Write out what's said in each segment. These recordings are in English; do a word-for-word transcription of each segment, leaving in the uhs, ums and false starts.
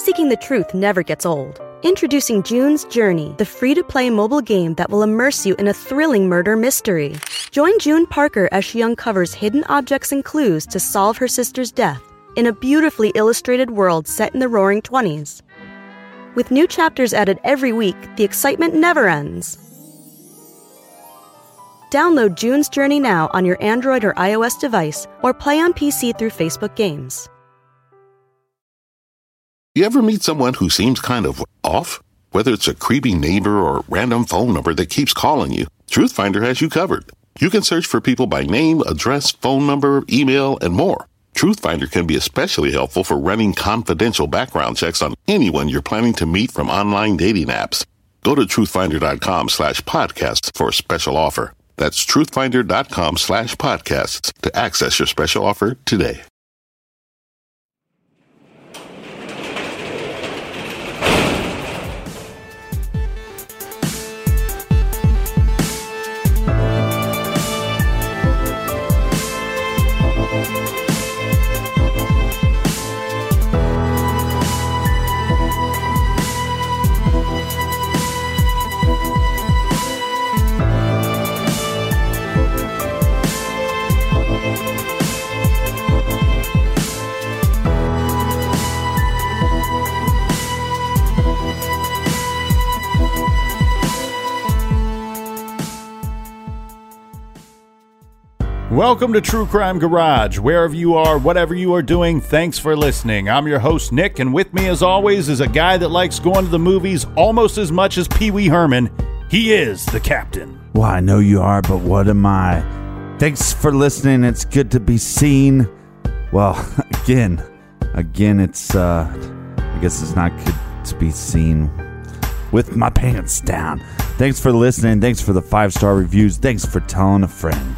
seeking the truth never gets old. Introducing June's Journey, the free-to-play mobile game that will immerse you in a thrilling murder mystery. Join June Parker as she uncovers hidden objects and clues to solve her sister's death in a beautifully illustrated world set in the Roaring Twenties. With new chapters added every week, the excitement never ends. Download June's Journey now on your Android or iOS device, or play on P C through Facebook Games. You ever meet someone who seems kind of off? Whether it's a creepy neighbor or a random phone number that keeps calling you, Truthfinder has you covered. You can search for people by name, address, phone number, email, and more. Truthfinder can be especially helpful for running confidential background checks on anyone you're planning to meet from online dating apps. Go to truthfinder.com slash podcasts for a special offer. That's truthfinder.com slash podcasts to access your special offer today. Welcome to True Crime Garage. Wherever you are, whatever you are doing, thanks for listening. I'm your host, Nick, and with me, as always, is a guy that likes going to the movies almost as much as Pee Wee Herman. He is the captain. Well, I know you are, but what am I? Thanks for listening. It's good to be seen. Well, again, again, it's, uh, I guess it's not good to be seen with my pants down. Thanks for listening. Thanks for the five-star reviews. Thanks for telling a friend.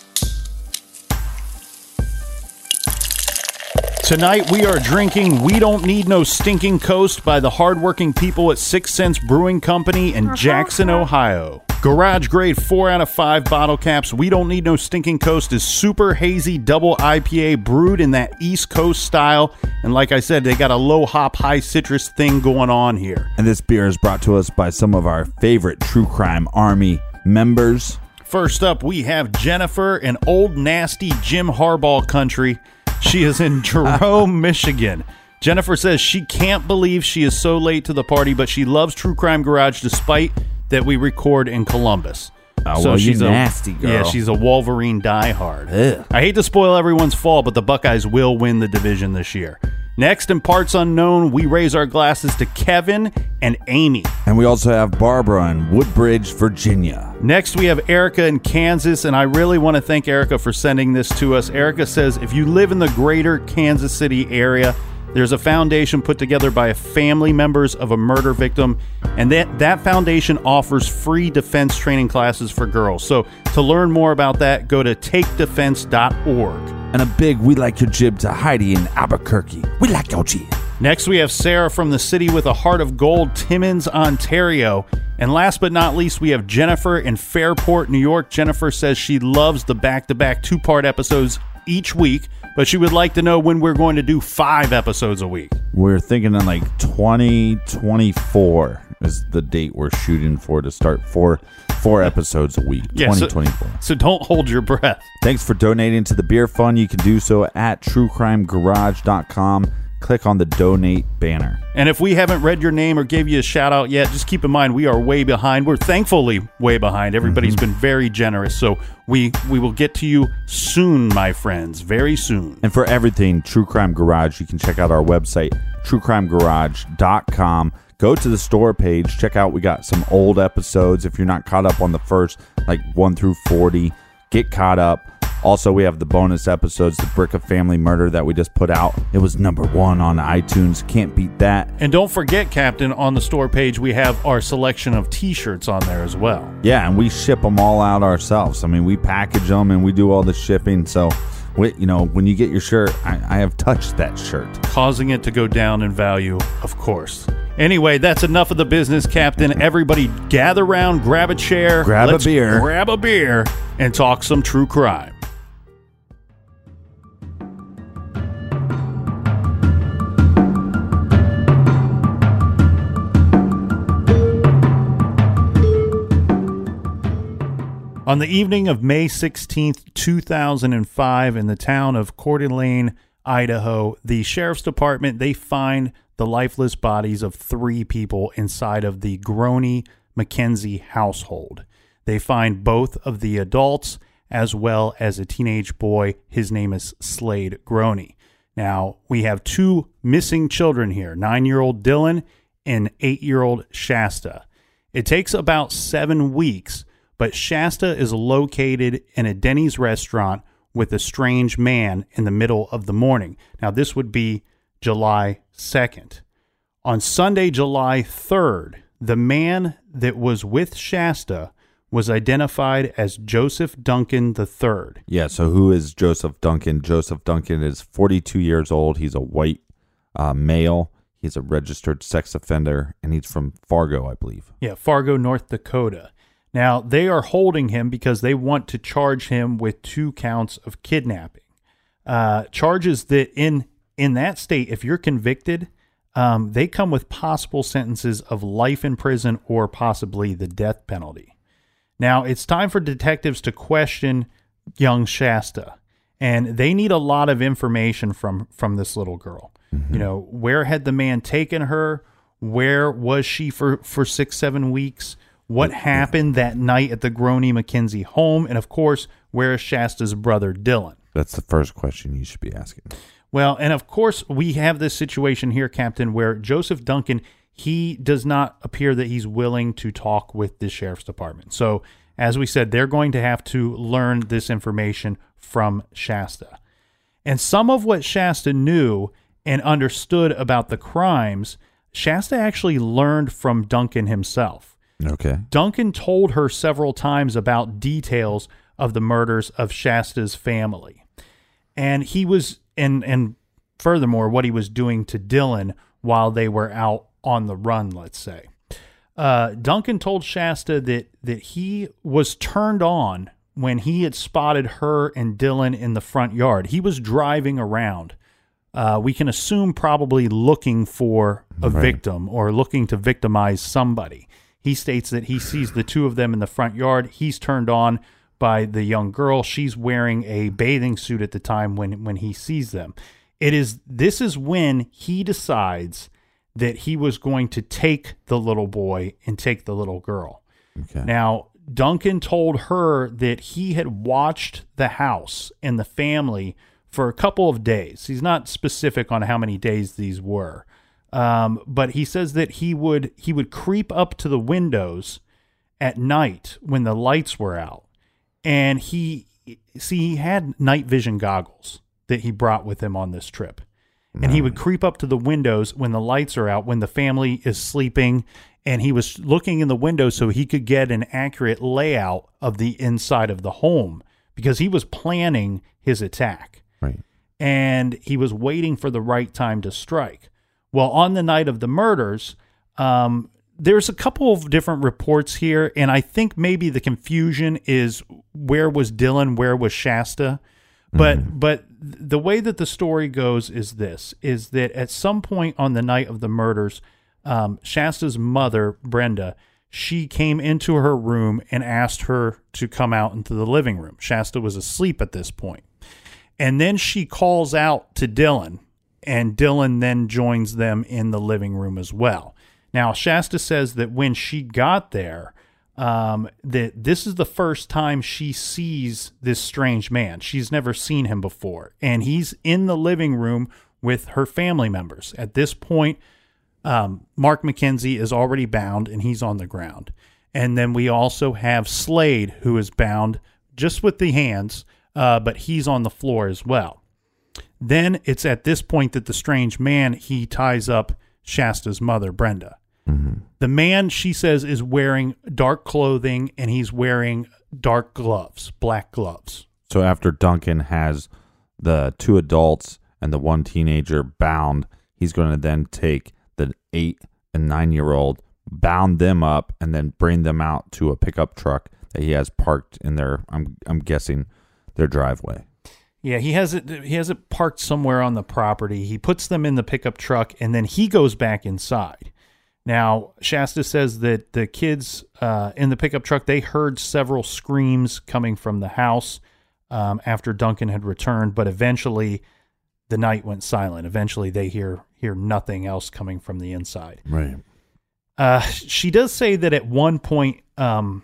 Tonight we are drinking We Don't Need No Stinking Coast by the hardworking people at Six Sense Brewing Company in Jackson, Ohio. Garage grade four out of five bottle caps. We Don't Need No Stinking Coast is super hazy double I P A brewed in that East Coast style. And like I said, they got a low hop, high citrus thing going on here. And this beer is brought to us by some of our favorite True Crime Army members. First up, we have Jennifer in Old Nasty Jim Harbaugh country. She is in Jerome, Michigan. Jennifer says she can't believe she is so late to the party, but she loves True Crime Garage despite that we record in Columbus. Oh, so well, she's you a nasty girl. Yeah, she's a Wolverine diehard. Ugh. I hate to spoil everyone's fall, but the Buckeyes will win the division this year. Next, in parts unknown, we raise our glasses to Kevin and Amy. And we also have Barbara in Woodbridge, Virginia. Next, we have Erica in Kansas, and I really want to thank Erica for sending this to us. Erica says, if you live in the greater Kansas City area, there's a foundation put together by family members of a murder victim, and that, that foundation offers free defense training classes for girls. So to learn more about that, go to take defense dot org. And a big we like your jib to Heidi in Albuquerque. We like your jib. Next, we have Sarah from the city with a heart of gold, Timmins, Ontario. And last but not least, we have Jennifer in Fairport, New York. Jennifer says she loves the back-to-back two-part episodes each week, but she would like to know when we're going to do five episodes a week. We're thinking in like twenty twenty-four is the date we're shooting for to start four four episodes a week. Yeah, twenty twenty-four. So, so don't hold your breath. Thanks for donating to the beer fund. You can do so at true crime garage dot com. Click on the donate banner. And if we haven't read your name or gave you a shout out yet, just keep in mind we are way behind. We're thankfully way behind. Everybody's mm-hmm. been very generous. So we, we will get to you soon, my friends. Very soon. And for everything True Crime Garage, you can check out our website, true crime garage dot com. Go to the store page. Check out, we got some old episodes. If you're not caught up on the first, like one through forty, get caught up. Also, we have the bonus episodes, the Brick of Family Murder that we just put out. It was number one on iTunes. Can't beat that. And don't forget, Captain, on the store page, we have our selection of T-shirts on there as well. Yeah, and we ship them all out ourselves. I mean, we package them and we do all the shipping. So, we, you know, when you get your shirt, I, I have touched that shirt. Causing it to go down in value, of course. Anyway, that's enough of the business, Captain. Everybody gather around, grab a chair. Grab let's a beer. Grab a beer and talk some true crime. On the evening of May sixteenth, two thousand five, in the town of Coeur d'Alene, Idaho, the sheriff's department, they find the lifeless bodies of three people inside of the Groene McKenzie household. They find both of the adults as well as a teenage boy. His name is Slade Groene. Now, we have two missing children here, nine-year-old Dylan and eight-year-old Shasta. It takes about seven weeks, but Shasta is located in a Denny's restaurant with a strange man in the middle of the morning. Now, this would be July second. On Sunday, July third, the man that was with Shasta was identified as Joseph Duncan the third. Yeah, so who is Joseph Duncan? Joseph Duncan is forty-two years old. He's a white uh, male. He's a registered sex offender, and he's from Fargo, I believe. Yeah, Fargo, North Dakota. Now, they are holding him because they want to charge him with two counts of kidnapping. Uh, charges that in in that state, if you're convicted, um, they come with possible sentences of life in prison or possibly the death penalty. Now, it's time for detectives to question young Shasta, and they need a lot of information from, from this little girl. Mm-hmm. You know, where had the man taken her? Where was she for, for six, seven weeks? What mm-hmm. happened that night at the Groene McKenzie home? And, of course, where is Shasta's brother, Dylan? That's the first question you should be asking. Well, and, of course, we have this situation here, Captain, where Joseph Duncan, he does not appear that he's willing to talk with the sheriff's department. So, as we said, they're going to have to learn this information from Shasta. And some of what Shasta knew and understood about the crimes, Shasta actually learned from Duncan himself. Okay. Duncan told her several times about details of the murders of Shasta's family. And he was, and, and furthermore, what he was doing to Dylan while they were out on the run, let's say. Uh, Duncan told Shasta that, that he was turned on when he had spotted her and Dylan in the front yard. He was driving around. Uh, we can assume probably looking for a right. victim or looking to victimize somebody. He states that he sees the two of them in the front yard. He's turned on by the young girl. She's wearing a bathing suit at the time when, when he sees them. It is, this is when he decides that he was going to take the little boy and take the little girl. Okay. Now, Duncan told her that he had watched the house and the family for a couple of days. He's not specific on how many days these were, um, but he says that he would he would creep up to the windows at night when the lights were out, and he see he had night vision goggles that he brought with him on this trip. And he would creep up to the windows when the lights are out, when the family is sleeping, and he was looking in the window so he could get an accurate layout of the inside of the home because he was planning his attack. Right. And he was waiting for the right time to strike. Well, on the night of the murders, um, there's a couple of different reports here, and I think maybe the confusion is where was Dylan, where was Shasta? But mm-hmm. but the way that the story goes is this, is that at some point on the night of the murders, um, Shasta's mother, Brenda, she came into her room and asked her to come out into the living room. Shasta was asleep at this point. And then she calls out to Dylan, and Dylan then joins them in the living room as well. Now, Shasta says that when she got there, Um, that this is the first time she sees this strange man. She's never seen him before. And he's in the living room with her family members. At this point, um, Mark McKenzie is already bound and he's on the ground. And then we also have Slade, who is bound just with the hands, uh, but he's on the floor as well. Then it's at this point that the strange man, he ties up Shasta's mother, Brenda. Mm-hmm. The man, she says, is wearing dark clothing and he's wearing dark gloves, black gloves. So after Duncan has the two adults and the one teenager bound, he's going to then take the eight and nine-year-old, bound them up, and then bring them out to a pickup truck that he has parked in their, I'm I'm guessing, their driveway. Yeah, he has it. He has it parked somewhere on the property. He puts them in the pickup truck, and then he goes back inside. Now, Shasta says that the kids uh, in the pickup truck, they heard several screams coming from the house um, after Duncan had returned, but eventually the night went silent. Eventually they hear hear nothing else coming from the inside. Right. Uh, she does say that at one point um,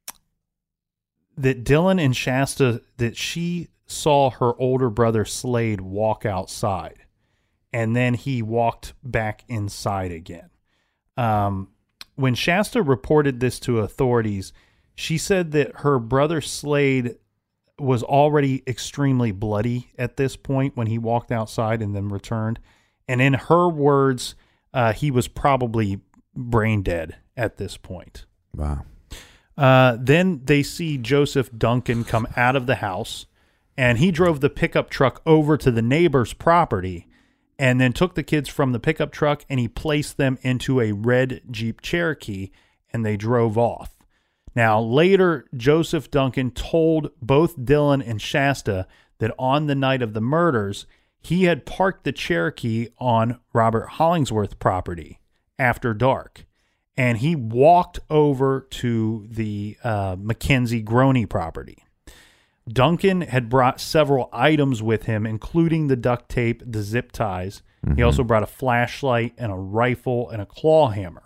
that Dylan and Shasta, that she saw her older brother Slade walk outside, and then he walked back inside again. Um, when Shasta reported this to authorities, she said that her brother Slade was already extremely bloody at this point when he walked outside and then returned. And in her words, uh, he was probably brain dead at this point. Wow. Uh, then they see Joseph Duncan come out of the house, and he drove the pickup truck over to the neighbor's property and then took the kids from the pickup truck and he placed them into a red Jeep Cherokee, and they drove off. Now, later, Joseph Duncan told both Dylan and Shasta that on the night of the murders, he had parked the Cherokee on Robert Hollingsworth property after dark, and he walked over to the uh, Mackenzie Groney property. Duncan had brought several items with him, including the duct tape, the zip ties. Mm-hmm. He also brought a flashlight and a rifle and a claw hammer.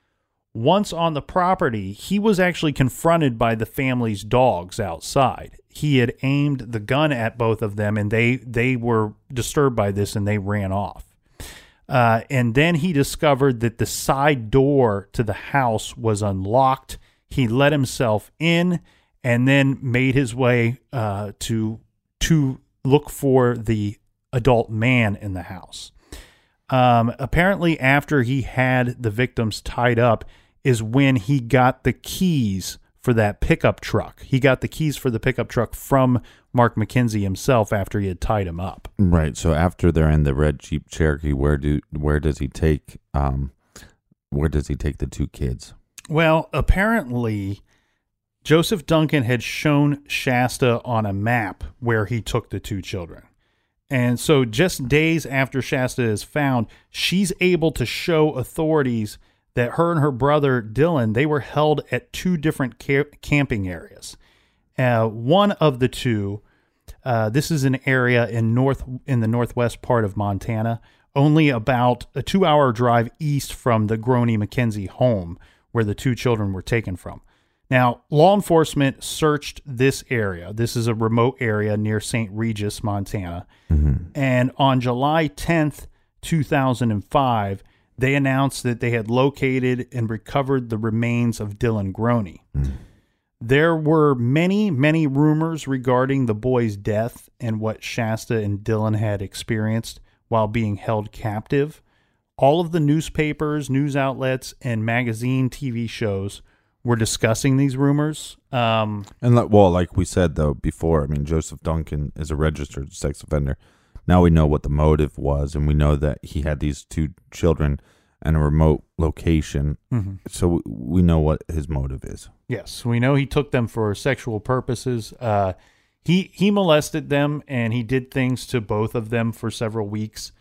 Once on the property, he was actually confronted by the family's dogs outside. He had aimed the gun at both of them, and they, they were disturbed by this, and they ran off. Uh, and then he discovered that the side door to the house was unlocked. He let himself in and then made his way uh, to to look for the adult man in the house. Um, apparently, after he had the victims tied up is when he got the keys for that pickup truck. He got the keys for the pickup truck from Mark McKenzie himself after he had tied him up. Right. So after they're in the red Jeep Cherokee, where do where does he take um where does he take the two kids? Well, apparently Joseph Duncan had shown Shasta on a map where he took the two children. And so just days after Shasta is found, she's able to show authorities that her and her brother Dylan, they were held at two different ca- camping areas. Uh, one of the two, uh, this is an area in north in the northwest part of Montana, only about a two-hour drive east from the Groney McKenzie home where the two children were taken from. Now, law enforcement searched this area. This is a remote area near Saint Regis, Montana. Mm-hmm. And on July tenth, two thousand five, they announced that they had located and recovered the remains of Dylan Groney. Mm. There were many, many rumors regarding the boy's death and what Shasta and Dylan had experienced while being held captive. All of the newspapers, news outlets, and magazine T V shows were discussing these rumors. Um, and like, well, like we said though before, I mean, Joseph Duncan is a registered sex offender. Now we know what the motive was, and we know that he had these two children in a remote location. Mm-hmm. So we know what his motive is. Yes, we know he took them for sexual purposes. Uh, he he molested them, and he did things to both of them for several weeks.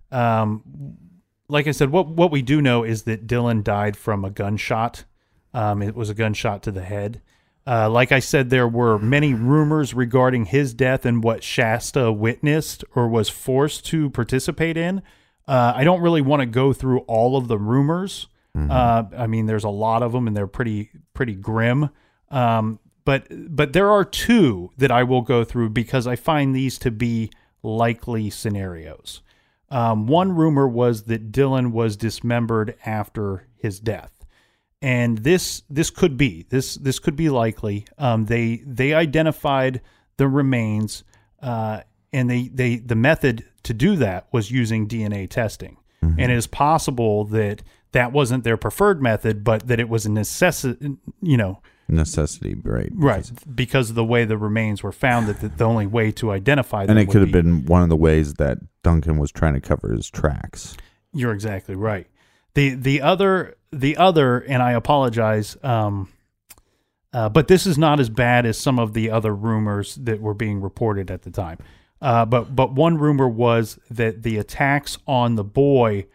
Um, like I said, what what we do know is that Dylan died from a gunshot. Um, it was a gunshot to the head. Uh, like I said, there were many rumors regarding his death and what Shasta witnessed or was forced to participate in. Uh, I don't really want to go through all of the rumors. Mm-hmm. Uh, I mean, there's a lot of them, and they're pretty pretty grim. Um, but but there are two that I will go through because I find these to be likely scenarios. Um, one rumor was that Dylan was dismembered after his death. And this this could be this this could be likely. Um, they they identified the remains, uh, and they, they the method to do that was using D N A testing. Mm-hmm. And it is possible that that wasn't their preferred method, but that it was a necessity. You know, necessity, right? Right, because of the way the remains were found. That the, the only way to identify them, and it could have be, been one of the ways that Duncan was trying to cover his tracks. You're exactly right. The the other the other, and I apologize, um, uh, but this is not as bad as some of the other rumors that were being reported at the time. Uh, but but one rumor was that the attacks on the boy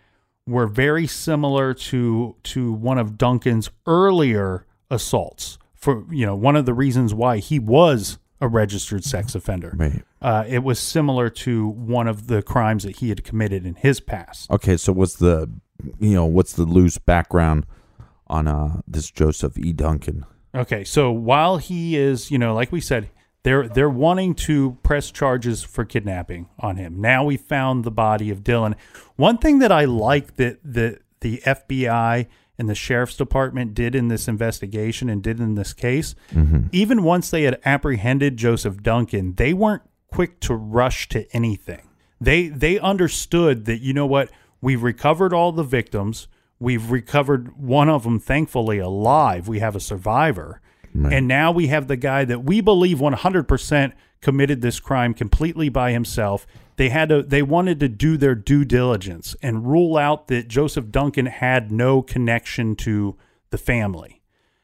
were very similar to to one of Duncan's earlier assaults. For, you know, one of the reasons why he was a registered sex offender. Right. Uh, it was similar to one of the crimes that he had committed in his past. Okay, so what's the, you know, what's the loose background on uh, this Joseph E. Duncan? Okay, so while he is, you know, like we said, they're they're wanting to press charges for kidnapping on him. Now we found the body of Dylan. One thing that I like that the the F B I and the sheriff's department did in this investigation and did in this case, mm-hmm. even once they had apprehended Joseph Duncan, they weren't quick to rush to anything. They they understood that, you know what, we've recovered all the victims. We've recovered one of them, thankfully, alive. We have a survivor. Right. And now we have the guy that we believe one hundred percent committed this crime completely by himself. They had to, they wanted to do their due diligence and rule out that Joseph Duncan had no connection to the family.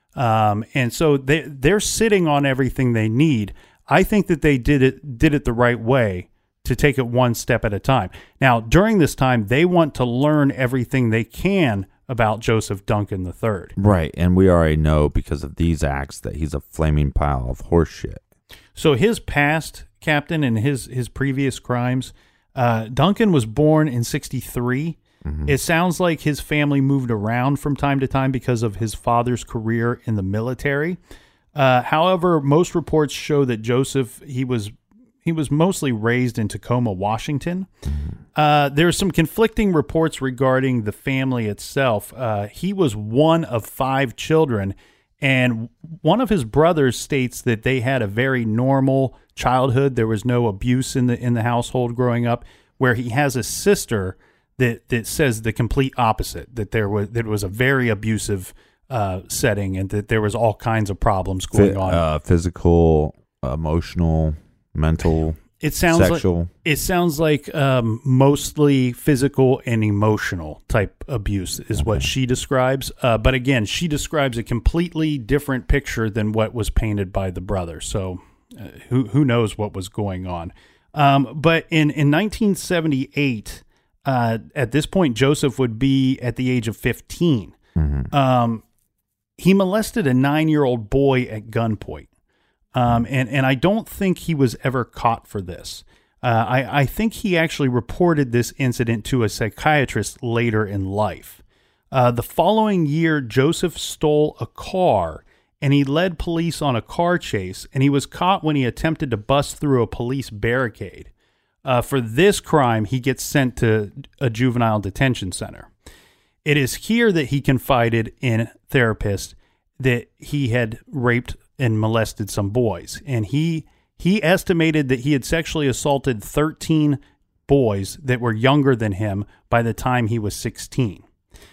Um, and so they, they're sitting on everything they need. I think that they did it, did it the right way to take it one step at a time. Now, during this time, they want to learn everything they can about Joseph Duncan the third. Right, and we already know because of these acts that he's a flaming pile of horse shit. So his past, Captain, and his his previous crimes, uh, Duncan was born in sixty-three. Mm-hmm. It sounds like his family moved around from time to time because of his father's career in the military. Uh, however, most reports show that Joseph, he was he was mostly raised in Tacoma, Washington. Uh, there are some conflicting reports regarding the family itself. Uh, he was one of five children, and one of his brothers states that they had a very normal childhood. There was no abuse in the in the household growing up, where he has a sister that that says the complete opposite, that there was that it was a very abusive uh, setting and that there was all kinds of problems going on. Uh, physical, emotional, mental, it sounds sexual. Like, it sounds like um, mostly physical and emotional type abuse is okay. what she describes. Uh, but again, she describes a completely different picture than what was painted by the brother. So uh, who who knows what was going on. Um, but in, in nineteen seventy-eight, uh, at this point, Joseph would be at the age of fifteen. Mm-hmm. Um, he molested a nine-year-old boy at gunpoint. Um, and, and I don't think he was ever caught for this. Uh, I, I think he actually reported this incident to a psychiatrist later in life. Uh, the following year, Joseph stole a car, and he led police on a car chase, and he was caught when he attempted to bust through a police barricade. Uh, for this crime, he gets sent to a juvenile detention center. It is here that he confided in therapists that he had raped and molested some boys. And he he estimated that he had sexually assaulted thirteen boys that were younger than him by the time he was sixteen.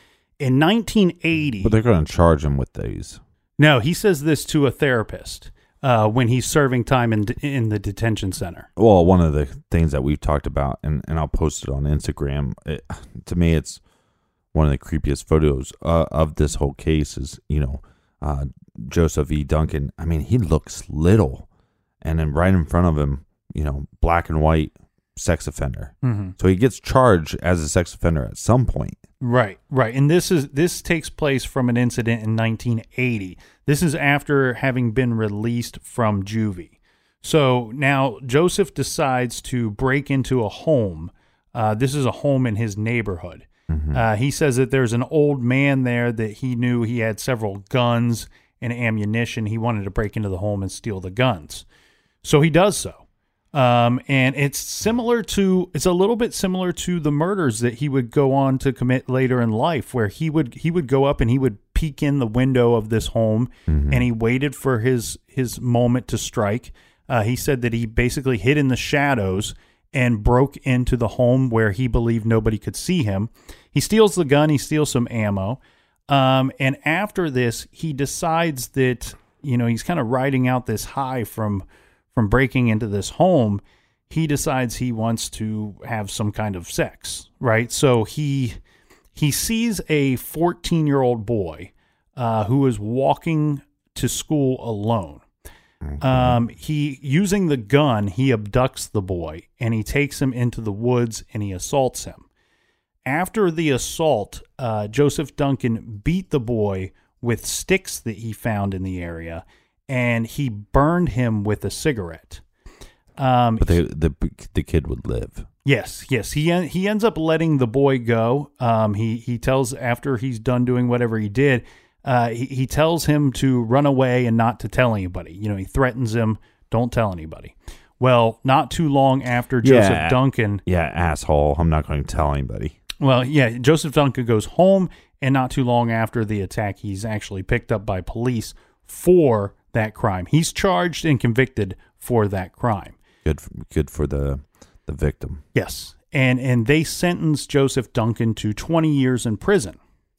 In nineteen eighty... But they're going to charge him with these. No, he says this to a therapist uh, when he's serving time in in the detention center. Well, one of the things that we've talked about, and, and I'll post it on Instagram, it, to me it's one of the creepiest photos uh, of this whole case is, you know, uh, Joseph E. Duncan. I mean, he looks little, and then right in front of him, you know, black and white sex offender. Mm-hmm. So he gets charged as a sex offender at some point. Right, right. And this is this takes place from an incident in nineteen eighty. This is after having been released from juvie. So now Joseph decides to break into a home. Uh, this is a home in his neighborhood. Mm-hmm. Uh, he says that there's an old man there that he knew he had several guns and ammunition. He wanted to break into the home and steal the guns. So he does so. Um, and it's similar to, it's a little bit similar to the murders that he would go on to commit later in life, where he would, he would go up and he would peek in the window of this home, mm-hmm. and he waited for his, his moment to strike. Uh, he said that he basically hid in the shadows and broke into the home where he believed nobody could see him. He steals the gun, he steals some ammo. Um, and after this, he decides that, you know, he's kind of riding out this high from, from breaking into this home. He decides he wants to have some kind of sex, right? So he, he sees a fourteen-year-old boy uh, who is walking to school alone. Mm-hmm. Um, he, using the gun, he abducts the boy and he takes him into the woods and he assaults him. After the assault, uh, Joseph Duncan beat the boy with sticks that he found in the area, and he burned him with a cigarette. Um, but they, the the kid would live. Yes, yes. He en- he ends up letting the boy go. Um, he he tells after he's done doing whatever he did, uh, he he tells him to run away and not to tell anybody. You know, he threatens him, don't tell anybody. Well, not too long after Joseph yeah, Duncan, yeah, asshole. I'm not going to tell anybody. Well, yeah, Joseph Duncan goes home, and not too long after the attack, he's actually picked up by police for that crime. He's charged and convicted for that crime. Good, for, good for the the victim. Yes, and and they sentenced Joseph Duncan to twenty years in prison.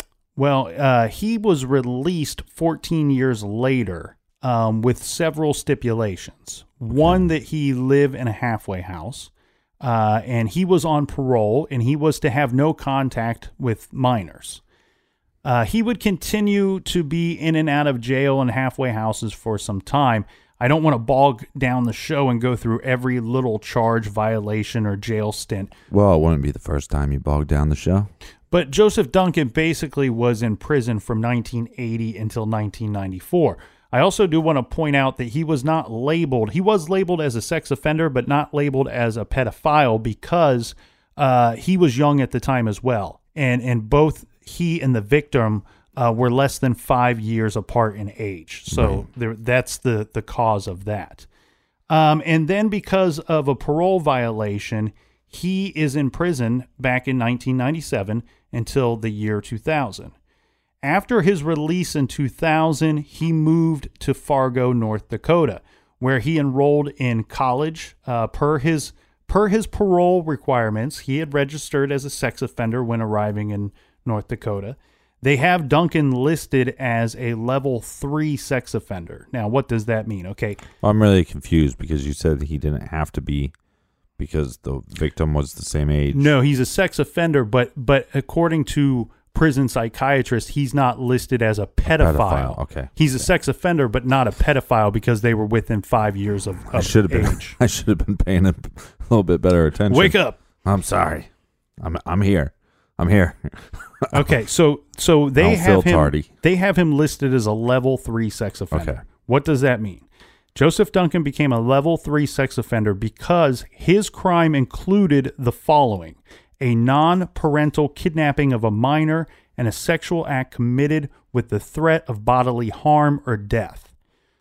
Well, uh, he was released fourteen years later um, with several stipulations. Okay. One, that he live in a halfway house, uh, and he was on parole, and he was to have no contact with minors. Uh, he would continue to be in and out of jail and halfway houses for some time. I don't want to bog down the show and go through every little charge, violation, or jail stint. Well, it wouldn't be the first time you bogged down the show. But Joseph Duncan basically was in prison from nineteen eighty until nineteen ninety-four. I also do want to point out that he was not labeled. He was labeled as a sex offender, but not labeled as a pedophile because uh, he was young at the time as well. And, and both he and the victim Uh, were less than five years apart in age. So right. there, that's the, the cause of that. Um, and then because of a parole violation, he is in prison back in nineteen ninety-seven until the year two thousand. After his release in two thousand, he moved to Fargo, North Dakota, where he enrolled in college. Uh, per his per his parole requirements, he had registered as a sex offender when arriving in North Dakota. They have Duncan listed as a level three sex offender. Now, what does that mean? Okay. I'm really confused because you said he didn't have to be because the victim was the same age. No, he's a sex offender, but but according to prison psychiatrists, he's not listed as a pedophile. A pedophile. Okay. He's okay. a sex offender, but not a pedophile because they were within five years of, of I should have been. age. I should have been paying him a little bit better attention. Wake up! I'm sorry. I'm I'm here. I'm here. Okay, so so they have him. Tardy. They have him listed as a level three sex offender. Okay. What does that mean? Joseph Duncan became a level three sex offender because his crime included the following: a non-parental kidnapping of a minor and a sexual act committed with the threat of bodily harm or death.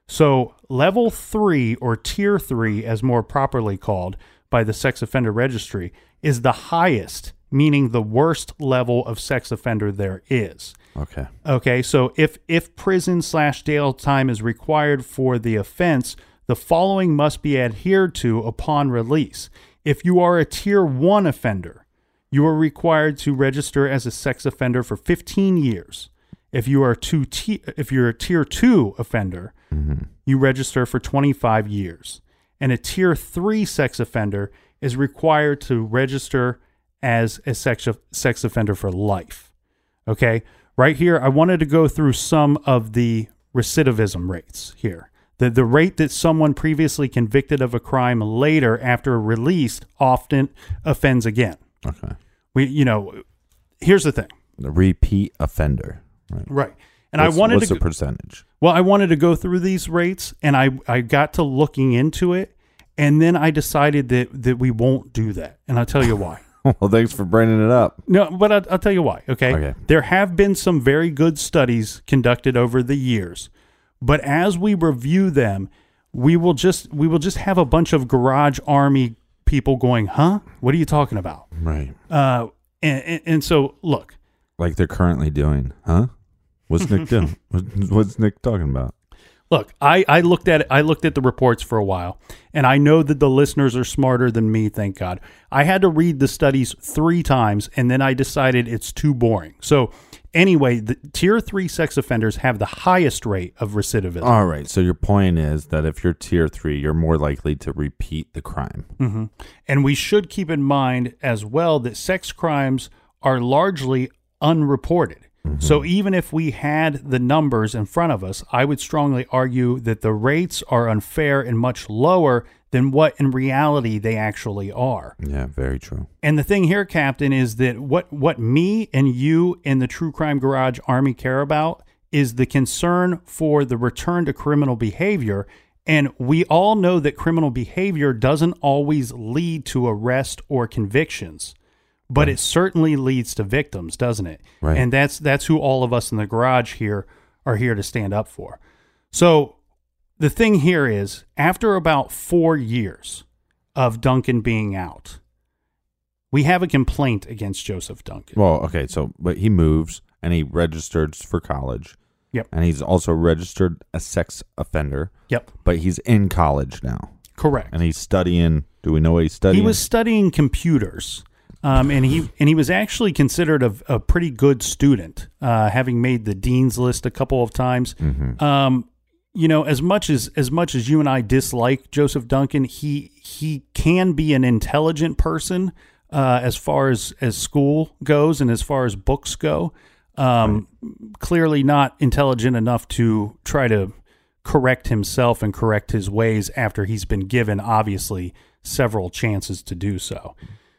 So level three, or tier three, as more properly called by the Sex Offender Registry, is the highest, meaning the worst level of sex offender there is. Okay. Okay, so if, if prison slash jail time is required for the offense, the following must be adhered to upon release. If you are a tier one offender, you are required to register as a sex offender for fifteen years. If you are two t- if you're a tier two offender, mm-hmm. you register for twenty-five years. And a tier three sex offender is required to register as a sex sex offender for life. Okay? Right here, I wanted to go through some of the recidivism rates here. The the rate that someone previously convicted of a crime later after released often offends again. Okay. We you know, here's the thing. The repeat offender. Right. Right. And what's, I wanted what's to the percentage? Well, I wanted to go through these rates, and I, I got to looking into it, and then I decided that, that we won't do that. And I'll tell you why. Well, thanks for bringing it up. No, but I'll, I'll tell you why, okay? Okay. There have been some very good studies conducted over the years, but as we review them, we will just we will just have a bunch of garage army people going, huh? What are you talking about? Right. Uh, and, and, and so, look. Like they're currently doing, huh? What's Nick doing? What's, what's Nick talking about? Look, I, I looked at it, I looked at the reports for a while, and I know that the listeners are smarter than me, thank God. I had to read the studies three times, and then I decided it's too boring. So anyway, the tier three sex offenders have the highest rate of recidivism. All right, so your point is that if you're tier three, you're more likely to repeat the crime. Mm-hmm. And we should keep in mind as well that sex crimes are largely unreported. Mm-hmm. So even if we had the numbers in front of us, I would strongly argue that the rates are unfair and much lower than what in reality they actually are. Yeah, very true. And the thing here, Captain, is that what, what me and you in the True Crime Garage Army care about is the concern for the return to criminal behavior. And we all know that criminal behavior doesn't always lead to arrest or convictions, but right. it certainly leads to victims, doesn't it? Right. And that's that's who all of us in the garage here are here to stand up for. So the thing here is, after about four years of Duncan being out, we have a complaint against Joseph Duncan. Well, okay, so but he moves and he registered for college. Yep. And he's also registered a sex offender. Yep. But he's in college now. Correct. And he's studying. Do we know what he's studying? He was studying computers. Um, and he and he was actually considered a, a pretty good student, uh, having made the dean's list a couple of times. Mm-hmm. Um, you know, as much as as much as you and I dislike Joseph Duncan, he he can be an intelligent person uh, as far as, as school goes and as far as books go. Um, right. Clearly not intelligent enough to try to correct himself and correct his ways after he's been given, obviously, several chances to do so.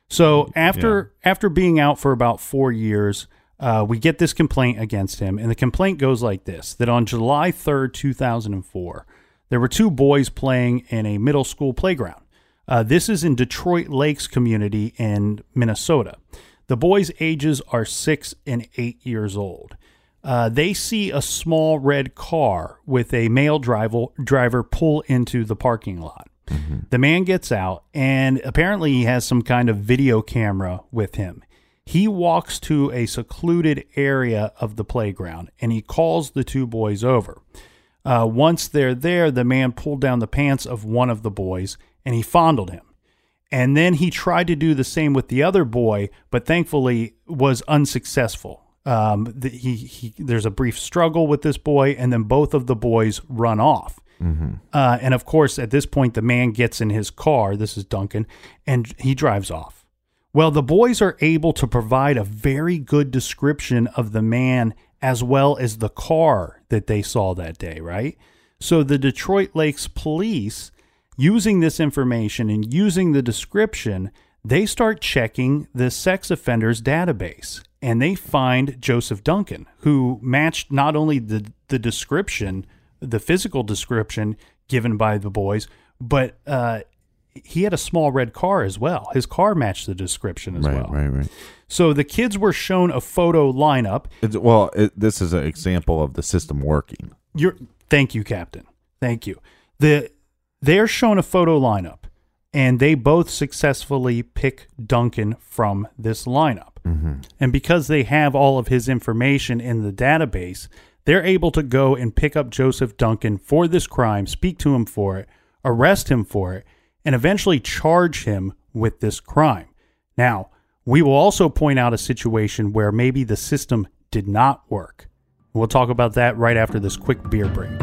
So after yeah. after being out for about four years, uh, we get this complaint against him. And the complaint goes like this, that on July third, two thousand four, there were two boys playing in a middle school playground. Uh, this is in Detroit Lakes community in Minnesota. The boys' ages are six and eight years old. Uh, they see a small red car with a male driver, driver pull into the parking lot. Mm-hmm. The man gets out, and apparently he has some kind of video camera with him. He walks to a secluded area of the playground, and he calls the two boys over. Uh, once they're there, the man pulled down the pants of one of the boys, and he fondled him. And then he tried to do the same with the other boy, but thankfully was unsuccessful. Um, the, he, he, there's a brief struggle with this boy, and then both of the boys run off. Mm-hmm. Uh, and of course, at this point, the man gets in his car. This is Duncan, and he drives off. Well, the boys are able to provide a very good description of the man as well as the car that they saw that day, right? So the Detroit Lakes police, using this information and using the description, they start checking the sex offenders database, and they find Joseph Duncan, who matched not only the, the description, the physical description given by the boys, but uh, he had a small red car as well. His car matched the description as right, well. Right, right, So the kids were shown a photo lineup. It's, well, it, this is an example of the system working. You're, thank you, Captain. Thank you. The They're shown a photo lineup, and they both successfully pick Duncan from this lineup. Mm-hmm. And because they have all of his information in the database, they're able to go and pick up Joseph Duncan for this crime, speak to him for it, arrest him for it, and eventually charge him with this crime. Now, we will also point out a situation where maybe the system did not work. We'll talk about that right after this quick beer break.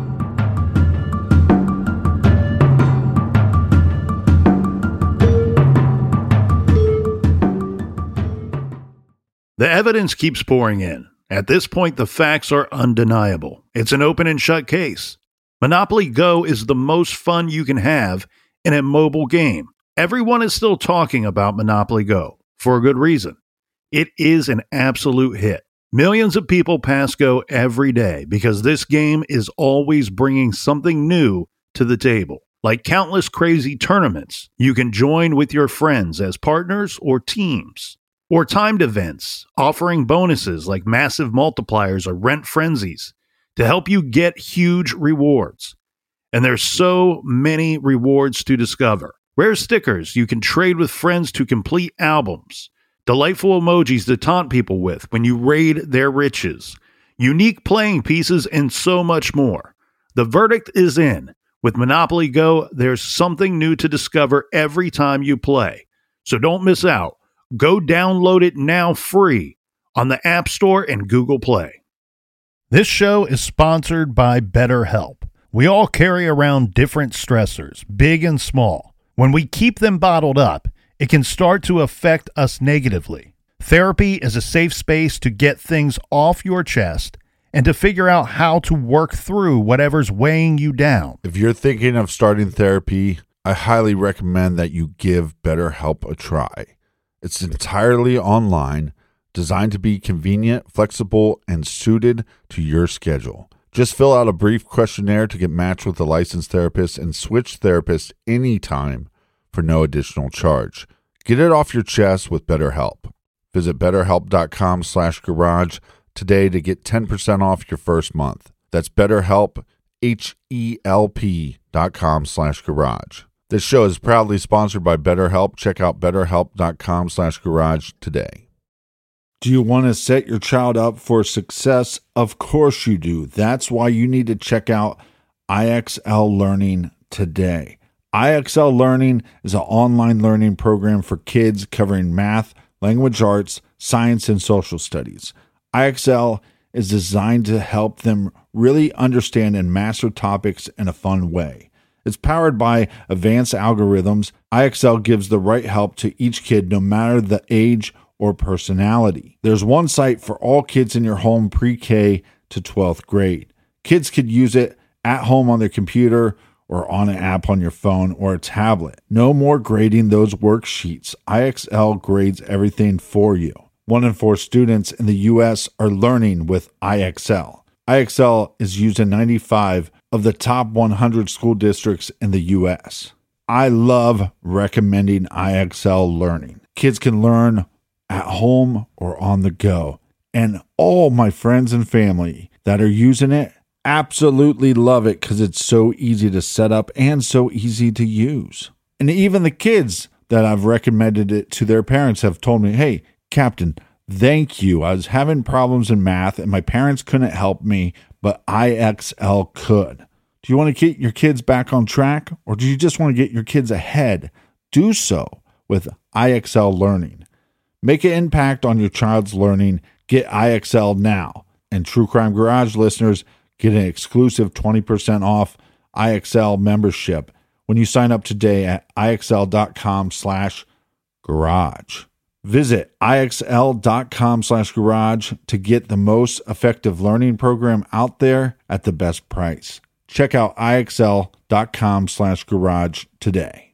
The evidence keeps pouring in. At this point, the facts are undeniable. It's an open and shut case. Monopoly Go is the most fun you can have in a mobile game. Everyone is still talking about Monopoly Go, for a good reason. It is an absolute hit. Millions of people pass Go every day because this game is always bringing something new to the table. Like countless crazy tournaments you can join with your friends as partners or teams. Or timed events offering bonuses like massive multipliers or rent frenzies to help you get huge rewards. And there's so many rewards to discover. Rare stickers you can trade with friends to complete albums. Delightful emojis to taunt people with when you raid their riches. Unique playing pieces and so much more. The verdict is in. With Monopoly Go, there's something new to discover every time you play. So don't miss out. Go download it now free on the App Store and Google Play. This show is sponsored by BetterHelp. We all carry around different stressors, big and small. When we keep them bottled up, it can start to affect us negatively. Therapy is a safe space to get things off your chest and to figure out how to work through whatever's weighing you down. If you're thinking of starting therapy, I highly recommend that you give BetterHelp a try. It's entirely online, designed to be convenient, flexible, and suited to your schedule. Just fill out a brief questionnaire to get matched with a licensed therapist and switch therapists anytime for no additional charge. Get it off your chest with BetterHelp. Visit betterhelp.com slash garage today to get ten percent off your first month. That's BetterHelp, H-E-L-P dot com slash garage. This show is proudly sponsored by BetterHelp. Check out betterhelp.com slash garage today. Do you want to set your child up for success? Of course you do. That's why you need to check out I X L Learning today. I X L Learning is an online learning program for kids covering math, language arts, science, and social studies. I X L is designed to help them really understand and master topics in a fun way. It's powered by advanced algorithms. I X L gives the right help to each kid, no matter the age or personality. There's one site for all kids in your home pre-K to twelfth grade. Kids could use it at home on their computer or on an app on your phone or a tablet. No more grading those worksheets. I X L grades everything for you. One in four students in the U S are learning with I X L. I X L is used in ninety-five of the top one hundred school districts in the U S. I love recommending I X L Learning. Kids can learn at home or on the go. And all my friends and family that are using it absolutely love it because it's so easy to set up and so easy to use. And even the kids that I've recommended it to their parents have told me, hey, Captain, thank you. I was having problems in math and my parents couldn't help me, but I X L could. Do you want to get your kids back on track, or do you just want to get your kids ahead? Do so with I X L Learning. Make an impact on your child's learning. Get I X L now. And True Crime Garage listeners get an exclusive twenty percent off I X L membership when you sign up today at IXL.com slash garage. Visit IXL.com slash garage to get the most effective learning program out there at the best price. Check out IXL.com slash garage today.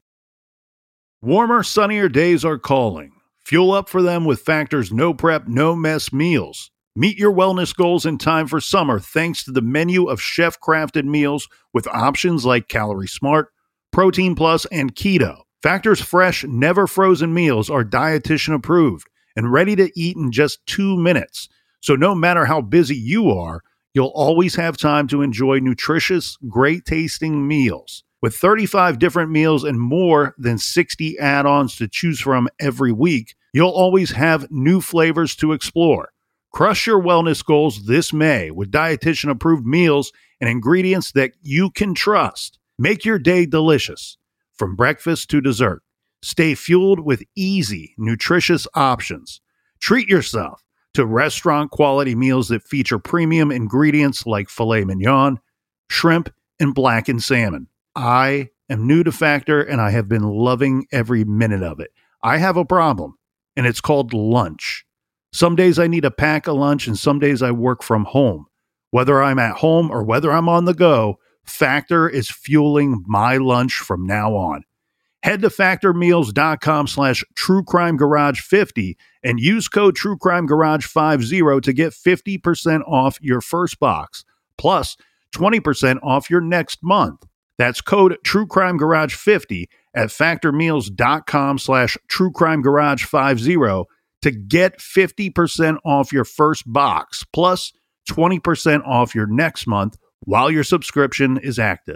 Warmer, sunnier days are calling. Fuel up for them with Factor's no prep, no mess meals. Meet your wellness goals in time for summer thanks to the menu of chef-crafted meals with options like Calorie Smart, Protein Plus, and Keto. Factor's fresh, never frozen meals are dietitian approved and ready to eat in just two minutes. So no matter how busy you are, you'll always have time to enjoy nutritious, great tasting meals. With thirty-five different meals and more than sixty add-ons to choose from every week, you'll always have new flavors to explore. Crush your wellness goals this May with dietitian approved meals and ingredients that you can trust. Make your day delicious. From breakfast to dessert, stay fueled with easy, nutritious options. Treat yourself to restaurant-quality meals that feature premium ingredients like filet mignon, shrimp, and blackened salmon. I am new to Factor, and I have been loving every minute of it. I have a problem, and it's called lunch. Some days I need to pack a lunch, and some days I work from home. Whether I'm at home or whether I'm on the go, Factor is fueling my lunch from now on. Head to factormeals.com slash truecrimegarage50 and use code truecrimegarage50 to get fifty percent off your first box, plus twenty percent off your next month. That's code truecrimegarage50 at factormeals.com slash truecrimegarage50 to get fifty percent off your first box, plus twenty percent off your next month while your subscription is active.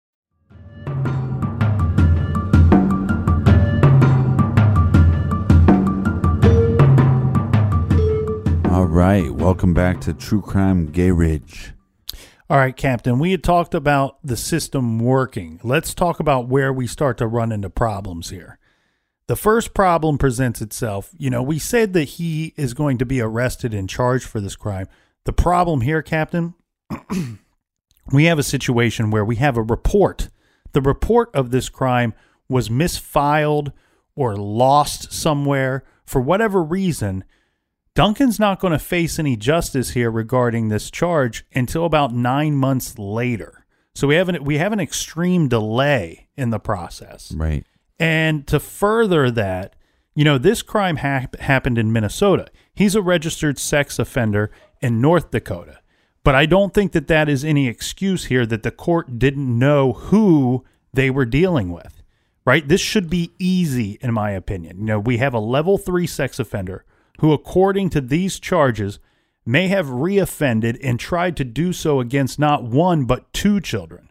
All right, welcome back to True Crime Garage. All right, Captain, we had talked about the system working. Let's talk about where we start to run into problems here. The first problem presents itself. You know, we said that he is going to be arrested and charged for this crime. The problem here, Captain, we have a situation where we have a report. The report of this crime was misfiled or lost somewhere. For whatever reason, Duncan's not going to face any justice here regarding this charge until about nine months later. So we have an, we have an extreme delay in the process. Right. And to further that, you know, this crime hap- happened in Minnesota. He's a registered sex offender in North Dakota. But I don't think that that is any excuse here that the court didn't know who they were dealing with, right? This should be easy, in my opinion. You know, we have a level three sex offender who, according to these charges, may have reoffended and tried to do so against not one, but two children.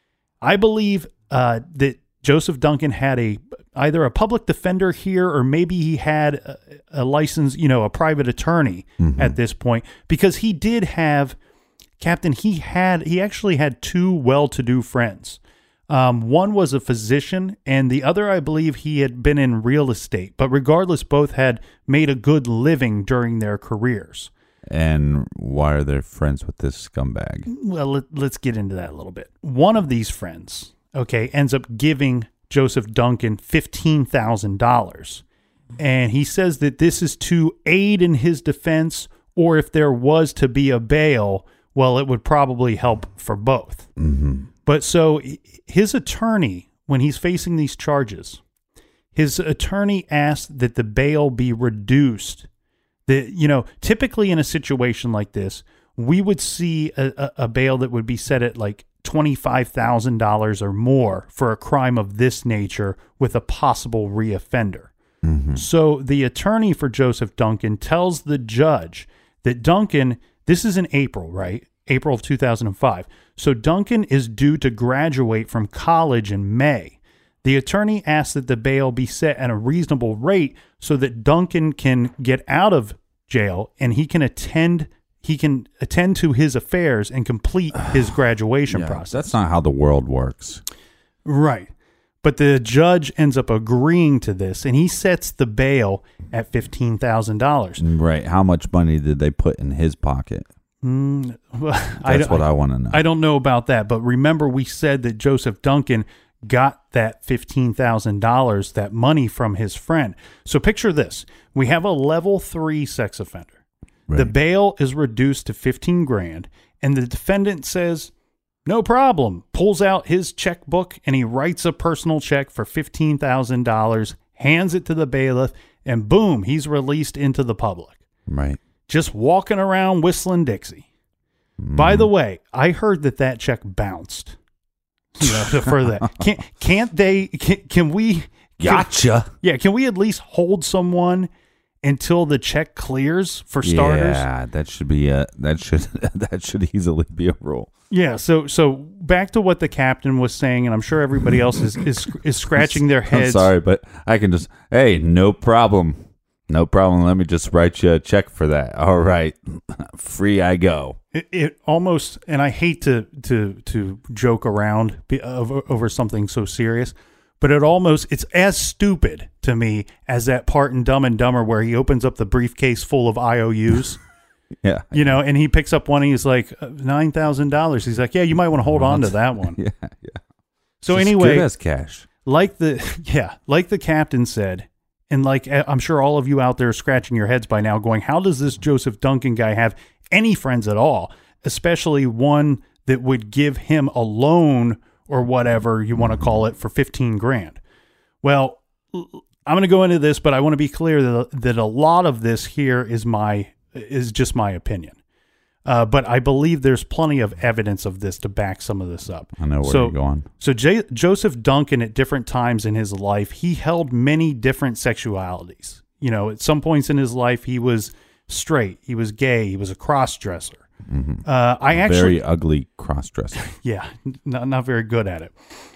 I believe uh, that Joseph Duncan had a either a public defender here, or maybe he had a, a license, you know, a private attorney mm-hmm. at this point, because he did have, Captain, he had, he actually had two well-to-do friends. Um, one was a physician, and the other, I believe, he had been in real estate. But regardless, both had made a good living during their careers. And why are they friends with this scumbag? Well, let, let's get into that a little bit. One of these friends, okay, ends up giving Joseph Duncan fifteen thousand dollars. And he says that this is to aid in his defense, or if there was to be a bail, well, it would probably help for both. Mm-hmm. But so his attorney, when he's facing these charges, his attorney asked that the bail be reduced. That, you know, typically in a situation like this, we would see a, a, a bail that would be set at like twenty-five thousand dollars or more for a crime of this nature with a possible reoffender. Mm-hmm. So the attorney for Joseph Duncan tells the judge that Duncan, this is in April, right? April of two thousand five. So Duncan is due to graduate from college in May. The attorney asks that the bail be set at a reasonable rate so that Duncan can get out of jail and he can attend he can attend to his affairs and complete his graduation yeah, process. That's not how the world works. Right. But the judge ends up agreeing to this, and he sets the bail at fifteen thousand dollars. Right. How much money did they put in his pocket? Mm, well, That's I, what I, I want to know. I don't know about that, but remember we said that Joseph Duncan got that fifteen thousand dollars, that money from his friend. So picture this. We have a level three sex offender. Right. The bail is reduced to fifteen grand, and the defendant says, no problem, pulls out his checkbook, and he writes a personal check for fifteen thousand dollars, hands it to the bailiff, and boom, he's released into the public. Right. Just walking around whistling Dixie. Mm. By the way, I heard that that check bounced. You know, for that. Can't, can't they, can, can we? Gotcha. Can, yeah, can we at least hold someone until the check clears for starters? Yeah, that should be a, that should, that should easily be a rule. Yeah, so so back to what the captain was saying, and I'm sure everybody else is is, is scratching their heads. I'm sorry, but I can just, hey, no problem. No problem. Let me just write you a check for that. All right. Free I go. It, it almost, and I hate to to to joke around be, over, over something so serious, but it almost, it's as stupid to me as that part in Dumb and Dumber where he opens up the briefcase full of I O Us. Yeah. You know, and he picks up one and he's like, nine thousand dollars. He's like, yeah, you might want to hold on to that one. Yeah, yeah. So Just anyway, good as cash. Like the, yeah, like the captain said, and like I'm sure all of you out there are scratching your heads by now going, how does this Joseph Duncan guy have any friends at all, especially one that would give him a loan or whatever you want to call it for fifteen grand? Well, I'm going to go into this, but I want to be clear that, that a lot of this here is my is just my opinion. Uh, but I believe there's plenty of evidence of this to back some of this up. I know where so, you're going. So J- Joseph Duncan, at different times in his life, he held many different sexualities. You know, at some points in his life, he was straight, he was gay, he was a cross-dresser. Mm-hmm. Uh, I actually very ugly cross-dresser. Yeah, not not very good at it.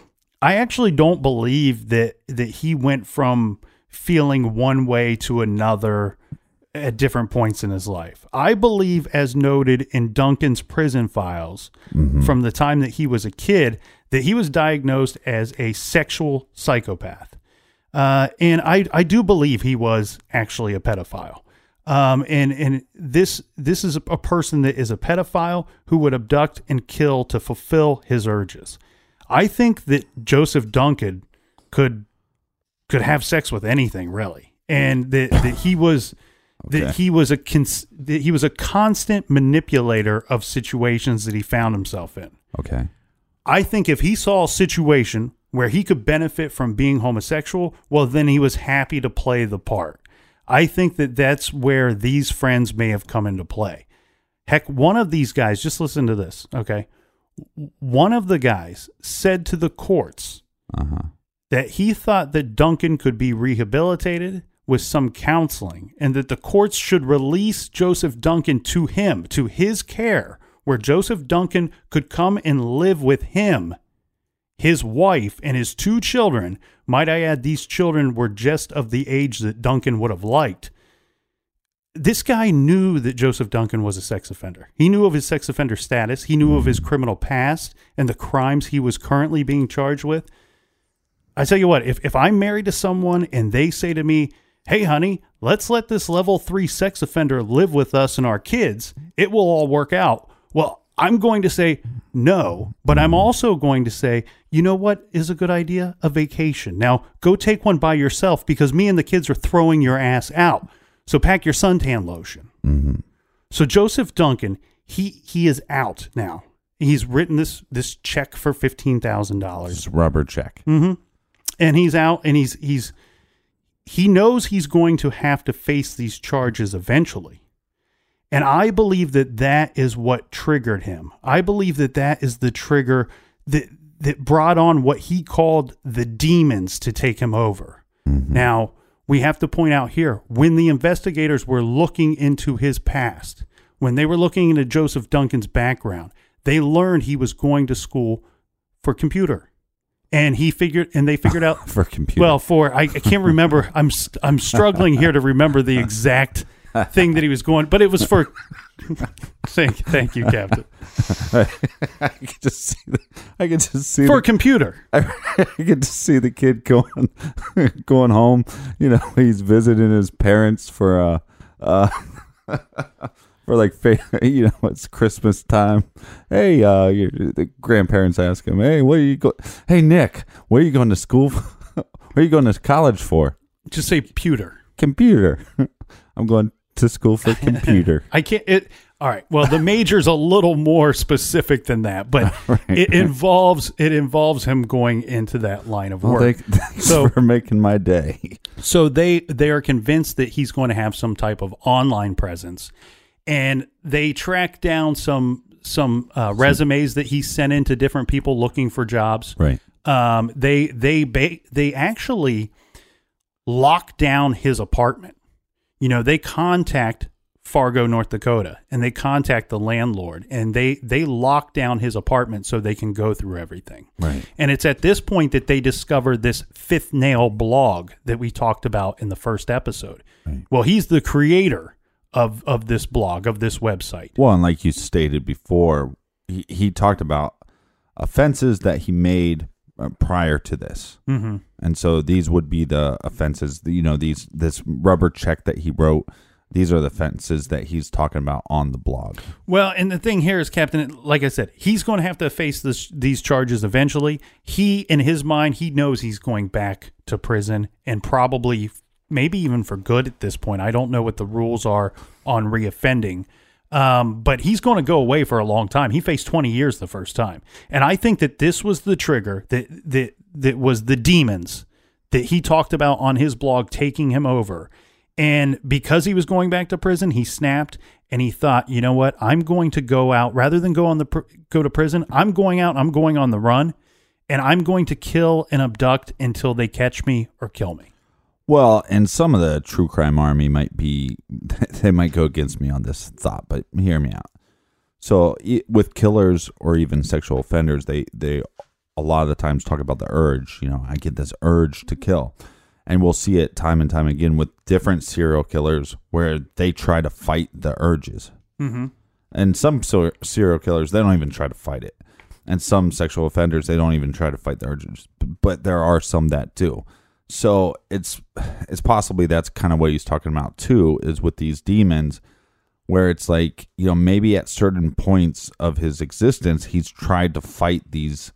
I actually don't believe that that he went from feeling one way to another at different points in his life. I believe, as noted in Duncan's prison files, mm-hmm. from the time that he was a kid, that he was diagnosed as a sexual psychopath. Uh, and I, I do believe he was actually a pedophile. Um, and and this this is a person that is a pedophile who would abduct and kill to fulfill his urges. I think that Joseph Duncan could could have sex with anything, really, and that, that he was okay. that he was a cons- that he was a constant manipulator of situations that he found himself in. Okay. I think if he saw a situation where he could benefit from being homosexual, well, then he was happy to play the part. I think that that's where these friends may have come into play. Heck, one of these guys, just listen to this, okay? One of the guys said to the courts uh-huh. that he thought that Duncan could be rehabilitated with some counseling and that the courts should release Joseph Duncan to him, to his care, where Joseph Duncan could come and live with him, his wife, and his two children. Might I add, these children were just of the age that Duncan would have liked. This guy knew that Joseph Duncan was a sex offender. He knew of his sex offender status. He knew of his criminal past and the crimes he was currently being charged with. I tell you what, if, if I'm married to someone and they say to me, hey, honey, let's let this level three sex offender live with us and our kids, it will all work out. Well, I'm going to say no, but I'm also going to say, you know what is a good idea? A vacation. Now, go take one by yourself because me and the kids are throwing your ass out. So pack your suntan lotion. Mm-hmm. So Joseph Duncan, he he is out now. He's written this this check for fifteen thousand dollars. Rubber check. Mm-hmm. And he's out, and he's he's he knows he's going to have to face these charges eventually. And I believe that that is what triggered him. I believe that that is the trigger that that brought on what he called the demons to take him over. Mm-hmm. Now, we have to point out here, when the investigators were looking into his past, when they were looking into Joseph Duncan's background, they learned he was going to school for computer. And he figured, and they figured out for computer. Well, for I, I can't remember. I'm I'm struggling here to remember the exact thing that he was going, but it was for. thank, thank you, Captain. I can just see. The, I can just see for the, a computer. I, I can just see the kid going, going home. You know, he's visiting his parents for uh, uh for like, you know, it's Christmas time. Hey, uh, your, the grandparents ask him, hey, what are you go? Hey, Nick, where are you going to school? Where are you going to college for? Just say pewter. Computer. I'm going to school for computer. I can't. It. All right. Well, the major's a little more specific than that, but right. it involves it involves him going into that line of work. Well, thank, thanks so, for making my day. So they they are convinced that he's going to have some type of online presence, and they track down some some uh, resumes that he sent in to different people looking for jobs. Right. Um. They they ba- they actually lock down his apartment. You know, they contact Fargo, North Dakota, and they contact the landlord, and they, they lock down his apartment so they can go through everything. Right. And it's at this point that they discover this Fifth Nail blog that we talked about in the first episode. Right. Well, he's the creator of, of this blog, of this website. Well, and like you stated before, he, he talked about offenses that he made uh, prior to this. Mm-hmm. And so these would be the offenses, you know, these this rubber check that he wrote. These are the offenses that he's talking about on the blog. Well, and the thing here is, Captain, like I said, he's going to have to face this, these charges eventually. He, in his mind, he knows he's going back to prison and probably maybe even for good at this point. I don't know what the rules are on reoffending. Um, but he's going to go away for a long time. He faced twenty years the first time. And I think that this was the trigger that, that, that was the demons that he talked about on his blog taking him over. And because he was going back to prison, he snapped and he thought, you know what? I'm going to go out rather than go on the pr- go to prison. I'm going out. I'm going on the run, and I'm going to kill and abduct until they catch me or kill me. Well, and some of the true crime army might be, they might go against me on this thought, but hear me out. So with killers or even sexual offenders, they, they a lot of the times talk about the urge. You know, I get this urge to kill. And we'll see it time and time again with different serial killers where they try to fight the urges. Mm-hmm. And some so- serial killers, they don't even try to fight it. And some sexual offenders, they don't even try to fight the urges. But there are some that do. So it's it's possibly that's kind of what he's talking about too, is with these demons, where it's like, you know, maybe at certain points of his existence, he's tried to fight these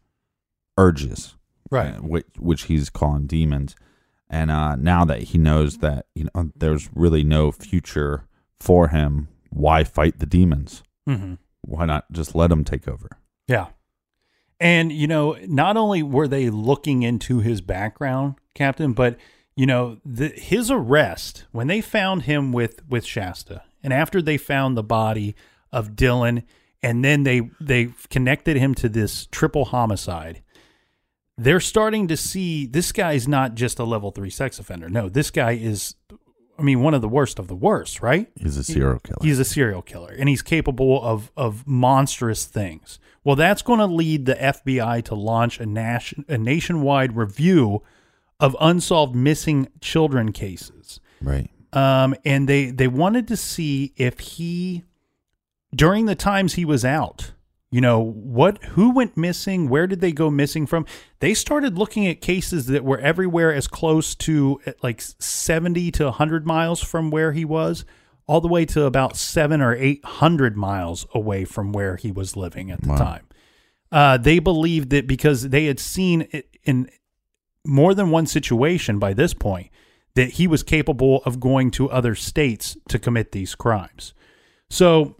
urges, right? Uh, which, which he's calling demons. And uh, now that he knows that, you know, there's really no future for him, why fight the demons? Mm-hmm. Why not just let them take over? Yeah. And, you know, not only were they looking into his background, Captain, but, you know, the, his arrest, when they found him with, with Shasta, and after they found the body of Dylan, and then they, they connected him to this triple homicide, they're starting to see this guy's not just a level three sex offender. No, this guy is, I mean, one of the worst of the worst, right? He's a serial killer. He's a serial killer, and he's capable of of monstrous things. Well, that's going to lead the F B I to launch a, nation, a nationwide review of unsolved missing children cases. Right. Um, and they, they wanted to see if he, during the times he was out, you know, what, who went missing? Where did they go missing from? They started looking at cases that were everywhere as close to like seventy to one hundred miles from where he was, all the way to about seven or eight hundred miles away from where he was living at the Wow. time. Uh, they believed that because they had seen it in more than one situation by this point that he was capable of going to other states to commit these crimes. So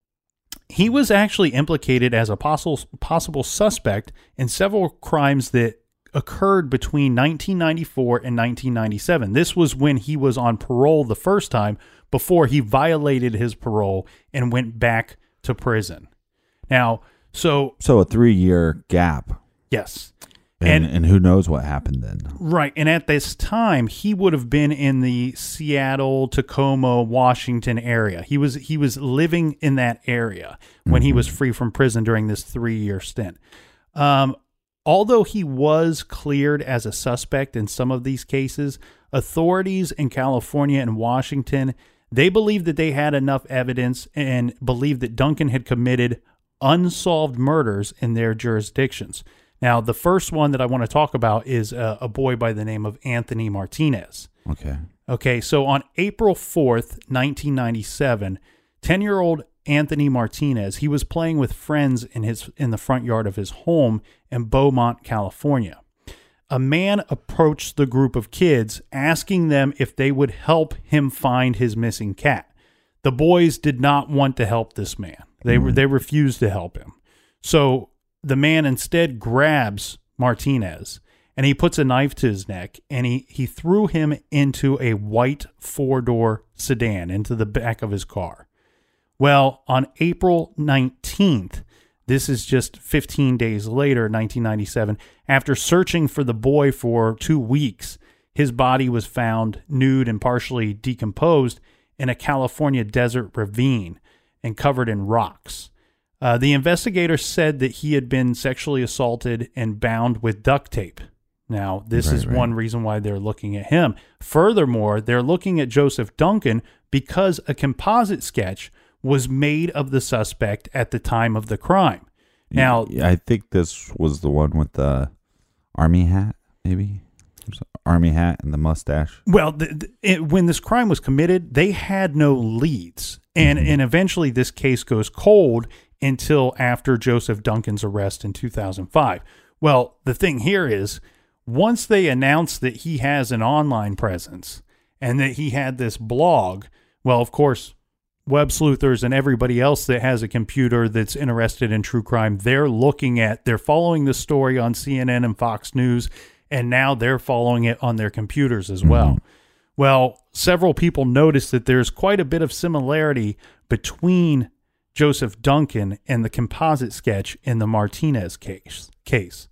he was actually implicated as a possible possible suspect in several crimes that occurred between nineteen ninety-four and nineteen ninety-seven. This was when he was on parole the first time before he violated his parole and went back to prison. Now, so So a three-year gap. yes. And, And- and who knows what happened then? Right. And at this time, he would have been in the Seattle, Tacoma, Washington area. He was he was living in that area when he was free from prison during this three-year stint. Um, although he was cleared as a suspect in some of these cases, authorities in California and Washington, they believed that they had enough evidence and believed that Duncan had committed unsolved murders in their jurisdictions. Now, the first one that I want to talk about is a, a boy by the name of Anthony Martinez. Okay. Okay, so on April fourth, nineteen ninety-seven, ten-year-old Anthony Martinez, he was playing with friends in his in the front yard of his home in Beaumont, California. A man approached the group of kids, asking them if they would help him find his missing cat. The boys did not want to help this man. They were they refused to help him. So the man instead grabs Martinez and he puts a knife to his neck and he, he threw him into a white four-door sedan into the back of his car. Well, on April nineteenth, this is just fifteen days later, nineteen ninety-seven, after searching for the boy for two weeks, his body was found nude and partially decomposed in a California desert ravine and covered in rocks. Uh, the investigator said that he had been sexually assaulted and bound with duct tape. Now, this Right, is right. one reason why they're looking at him. Furthermore, they're looking at Joseph Duncan because a composite sketch was made of the suspect at the time of the crime. Now, Yeah, I think this was the one with the army hat, maybe? Army hat and the mustache. well, the, the, it, when this crime was committed, they had no leads. And, and eventually this case goes cold until after Joseph Duncan's arrest in two thousand five. Well, the thing here is, once they announced that he has an online presence and that he had this blog, well, of course, web sleuthers and everybody else that has a computer that's interested in true crime, they're looking at, they're following the story on C N N and Fox News, and now they're following it on their computers as well. Well, several people noticed that there's quite a bit of similarity between Joseph Duncan and the composite sketch in the Martinez case. case.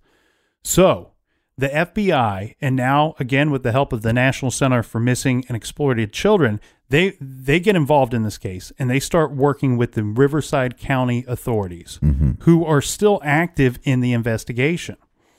So, the F B I, and now again with the help of the National Center for Missing and Exploited Children, they they get involved in this case and they start working with the Riverside County authorities, who are still active in the investigation.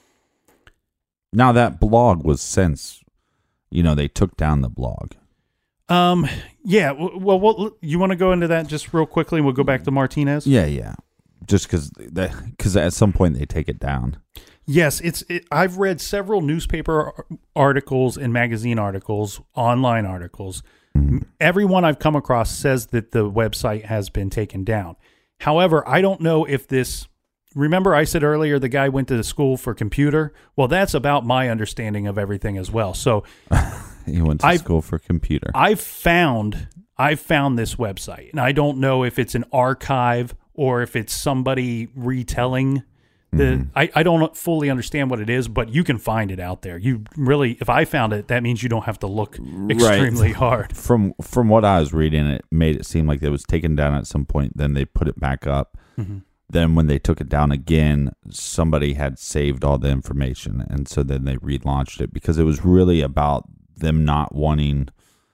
Now that blog was since, you know, they took down the blog. Um, yeah. w- Well, well you want to go into that just real quickly? We'll go back to Martinez. Yeah, yeah. Just because because at some point they take it down. Yes, it's. It, I've read several newspaper ar- articles and magazine articles, online articles. Everyone I've come across says that the website has been taken down. However, I don't know if this. Remember, I said earlier the guy went to school for computer. Well, that's about my understanding of everything as well. So He went to I've- school for computer. I've found I've found this website, and I don't know if it's an archive or if it's somebody retelling The Mhm. I, I don't fully understand what it is, but you can find it out there. You really, if I found it, that means you don't have to look extremely hard. From from what I was reading, it made it seem like it was taken down at some point. Then they put it back up. Mm-hmm. Then when they took it down again, somebody had saved all the information, and so then they relaunched it because it was really about them not wanting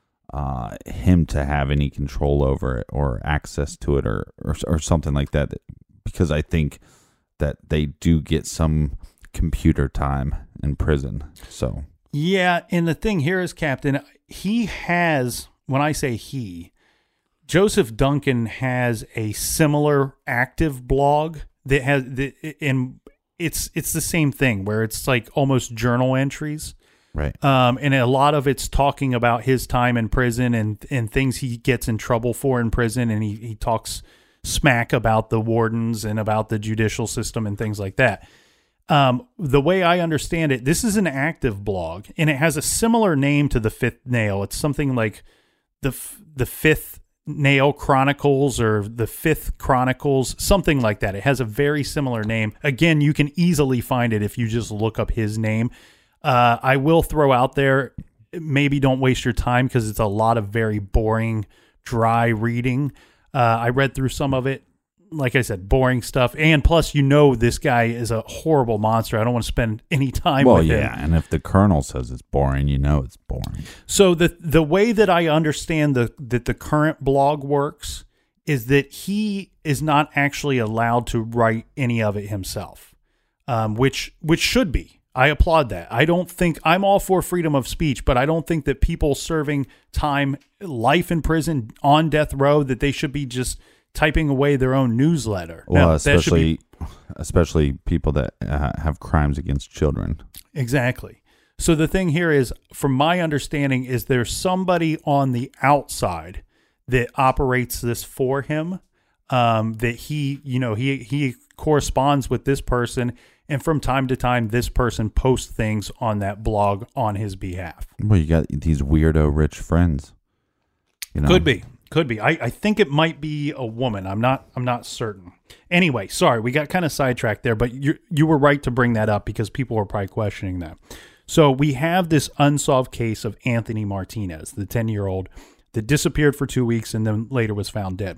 uh, him to have any control over it or access to it or, or or something like that. Because I think that they do get some computer time in prison. So Yeah, and the thing here is, Captain, he has, when I say he, Joseph Duncan has a similar active blog that has, the, and it's it's the same thing where it's like almost journal entries. right, Um, and a lot of it's talking about his time in prison and, and things he gets in trouble for in prison. And he, he talks smack about the wardens and about the judicial system and things like that. Um, the way I understand it, this is an active blog, and it has a similar name to the Fifth Nail. It's something like the the Fifth Nail Chronicles or the Fifth Chronicles, something like that. It has a very similar name. Again, you can easily find it if you just look up his name. Uh, I will throw out there, maybe don't waste your time because it's a lot of very boring, dry reading. Uh, I read through some of it. Like I said, boring stuff. And plus, you know, this guy is a horrible monster. I don't want to spend any time well, with him. yeah, and if the colonel says it's boring, you know it's boring. So the the way that I understand the that the current blog works is that he is not actually allowed to write any of it himself, um, which which should be. I applaud that. I don't think I'm all for freedom of speech, but I don't think that people serving time, life in prison, on death row, that they should be just typing away their own newsletter. Well, No, that should especially be- especially people that uh, have crimes against children. Exactly. So the thing here is, from my understanding, is there's somebody on the outside that operates this for him. Um, that he, you know, he he corresponds with this person, and from time to time, this person posts things on that blog on his behalf. Well, you got these weirdo rich friends. You know? Could be, could be. I, I think it might be a woman. I'm not. I'm not certain. Anyway, sorry, we got kind of sidetracked there, but you you were right to bring that up because people were probably questioning that. So we have this unsolved case of Anthony Martinez, the ten-year-old that disappeared for two weeks and then later was found dead.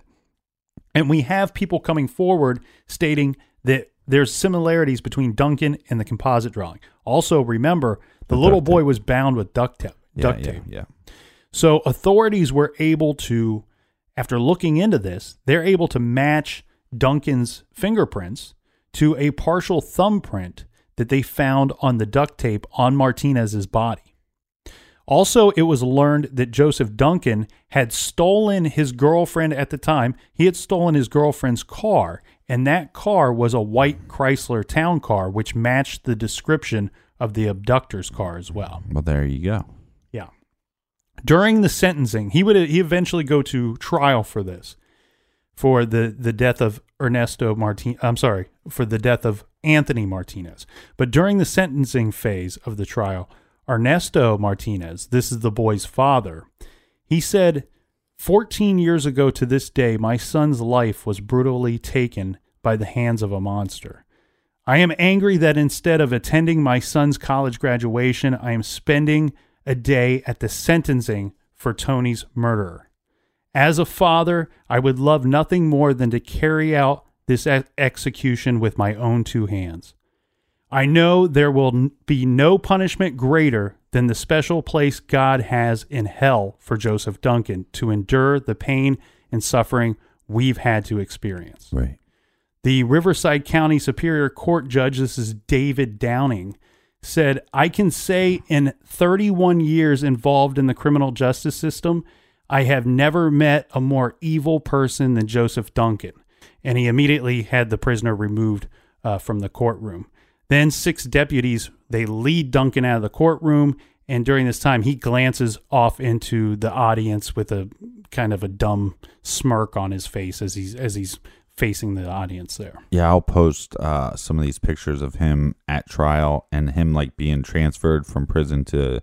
And we have people coming forward stating that there's similarities between Duncan and the composite drawing. Also, remember, the, The little duct boy tape. was bound with duct tape. Yeah, Duct yeah, tape. yeah. So authorities were able to, after looking into this, they're able to match Duncan's fingerprints to a partial thumbprint that they found on the duct tape on Martinez's body. Also, it was learned that Joseph Duncan had stolen his girlfriend at the time. He had stolen his girlfriend's car, and that car was a white Chrysler town car, which matched the description of the abductor's car as well. Well, there you go. Yeah. During the sentencing, he would he eventually go to trial for this, for the, the death of Ernesto Martin. I'm sorry, for the death of Anthony Martinez. But during the sentencing phase of the trial, Ernesto Martinez, this is the boy's father, he said, fourteen years ago to this day, my son's life was brutally taken by the hands of a monster. I am angry that instead of attending my son's college graduation, I am spending a day at the sentencing for Tony's murderer. As a father, I would love nothing more than to carry out this ex- execution with my own two hands. I know there will n- be no punishment greater than the special place God has in hell for Joseph Duncan to endure the pain and suffering we've had to experience. Right. The Riverside County Superior Court judge, this is David Downing, said, I can say in thirty-one years involved in the criminal justice system, I have never met a more evil person than Joseph Duncan. And he immediately had the prisoner removed uh, from the courtroom. Then six deputies, they lead Duncan out of the courtroom. And during this time, he glances off into the audience with a kind of a dumb smirk on his face as he's as he's facing the audience there. Yeah, I'll post uh, some of these pictures of him at trial and him like being transferred from prison to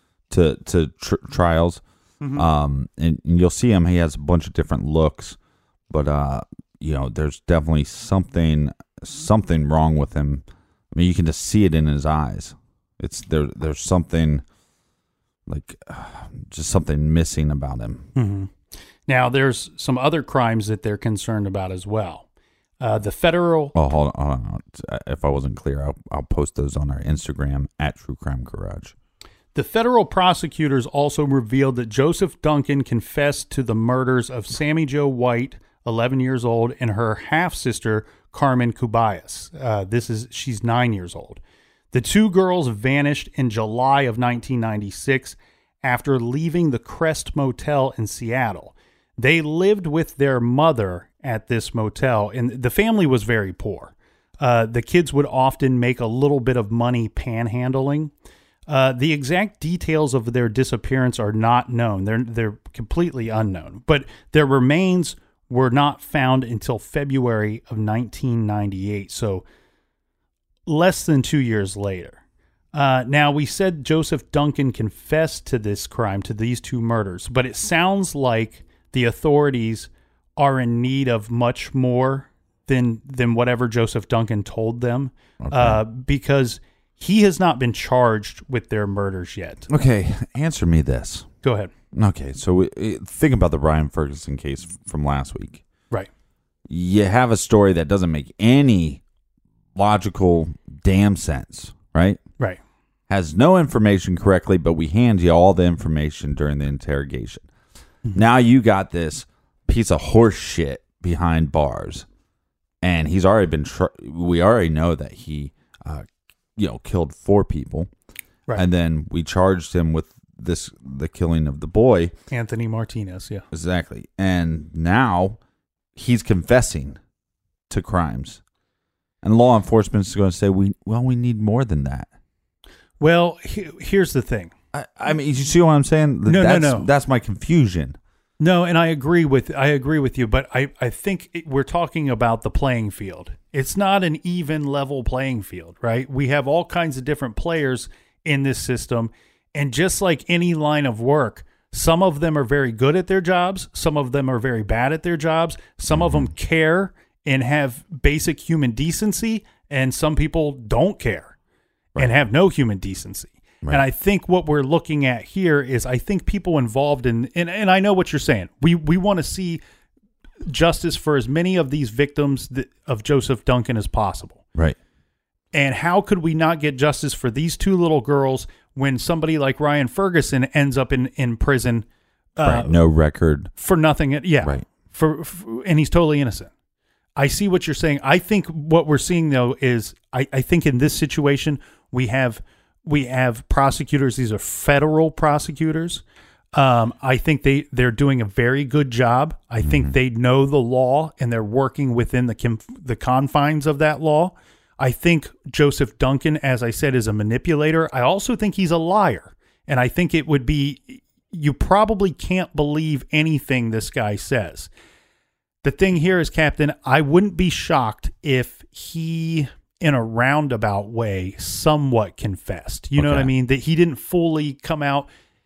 to to tr- trials. Mm-hmm. Um, and, and you'll see him. He has a bunch of different looks, but uh, you know, there's definitely something something wrong with him. I mean, you can just see it in his eyes. It's there. There's something like uh, just something missing about him. Mm-hmm. Now, there's some other crimes that they're concerned about as well. Uh, the federal. Oh, hold on, hold on. If I wasn't clear, I'll, I'll post those on our Instagram at True Crime Garage. The federal prosecutors also revealed that Joseph Duncan confessed to the murders of Sammy Jo White, eleven years old, and her half-sister, Carmen Cubayas. Uh, this is she's nine years old. The two girls vanished in July of nineteen ninety-six after leaving the Crest Motel in Seattle. They lived with their mother at this motel, and the family was very poor. Uh, the kids would often make a little bit of money panhandling. Uh, the exact details of their disappearance are not known. They're they're completely unknown. But their remains were not found until February of nineteen ninety-eight, so less than two years later. Uh, now, we said Joseph Duncan confessed to this crime, to these two murders, but it sounds like the authorities are in need of much more than than whatever Joseph Duncan told them, okay. uh, because he has not been charged with their murders yet. Okay, answer me this. Go ahead. Okay, so we, think about the Brian Ferguson case from last week. Right. You have a story that doesn't make any logical damn sense, right? Right. Has no information correctly, but we hand you all the information during the interrogation. Mm-hmm. Now you got this piece of horse shit behind bars, and he's already been. Tr- we already know that he, uh, you know, killed four people, right? And then we charged him with this, the killing of the boy, Anthony Martinez. Yeah, exactly. And now he's confessing to crimes, and law enforcement is going to say, "We well, we need more than that." Well, he, here's the thing. I, I mean, you see what I'm saying? No, that's, no, no. That's my confusion. No, and I agree with I agree with you, but I, I think it, we're talking about the playing field. It's not an even level playing field, right? We have all kinds of different players in this system, and just like any line of work, some of them are very good at their jobs, some of them are very bad at their jobs, some mm-hmm. of them care and have basic human decency, and some people don't care right. and have no human decency. Right. And I think what we're looking at here is I think people involved in, and, and I know what you're saying. We we want to see justice for as many of these victims that, of Joseph Duncan as possible. Right. And how could we not get justice for these two little girls when somebody like Ryan Ferguson ends up in, in prison? Uh, right. No record. For nothing. Yeah. Right. For, for and he's totally innocent. I see what you're saying. I think what we're seeing, though, is I, I think in this situation we have... We have prosecutors. These are federal prosecutors. Um, I think they, they're doing a very good job. I think mm-hmm. they know the law and they're working within the com- the confines of that law. I think Joseph Duncan, as I said, is a manipulator. I also think he's a liar. And I think it would be, you probably can't believe anything this guy says. The thing here is, Captain, I wouldn't be shocked if he... in a roundabout way, somewhat confessed. You okay. know what I mean? That he didn't fully come out.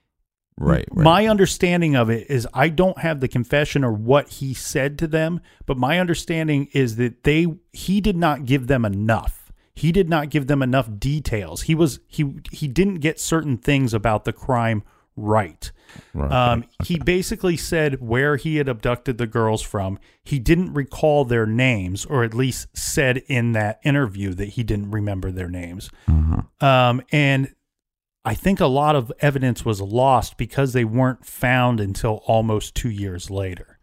Right, right. My understanding of it is I don't have the confession or what he said to them, but my understanding is that they he did not give them enough. He did not give them enough details. He was he he didn't get certain things about the crime right. Right. Um, he basically said where he had abducted the girls from. He didn't recall their names, or at least said in that interview that he didn't remember their names. Mm-hmm. Um, and I think a lot of evidence was lost because they weren't found until almost two years later.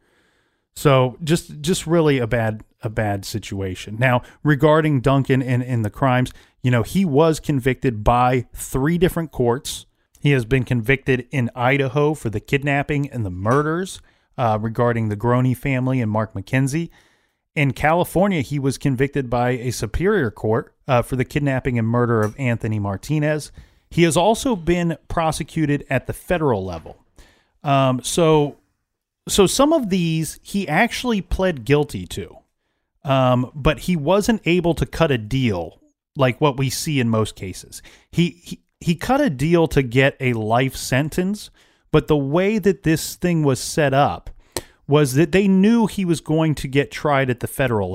So just just really a bad a bad situation. Now, regarding Duncan and, and the crimes, you know, he was convicted by three different courts. He has been convicted in Idaho for the kidnapping and the murders uh, regarding the Groney family and Mark McKenzie. In California, he was convicted by a superior court uh, for the kidnapping and murder of Anthony Martinez. He has also been prosecuted at the federal level. Um, so, so some of these he actually pled guilty to, um, but he wasn't able to cut a deal like what we see in most cases. He, he He cut a deal to get a life sentence, but the way that this thing was set up was that they knew he was going to get tried at the federal level.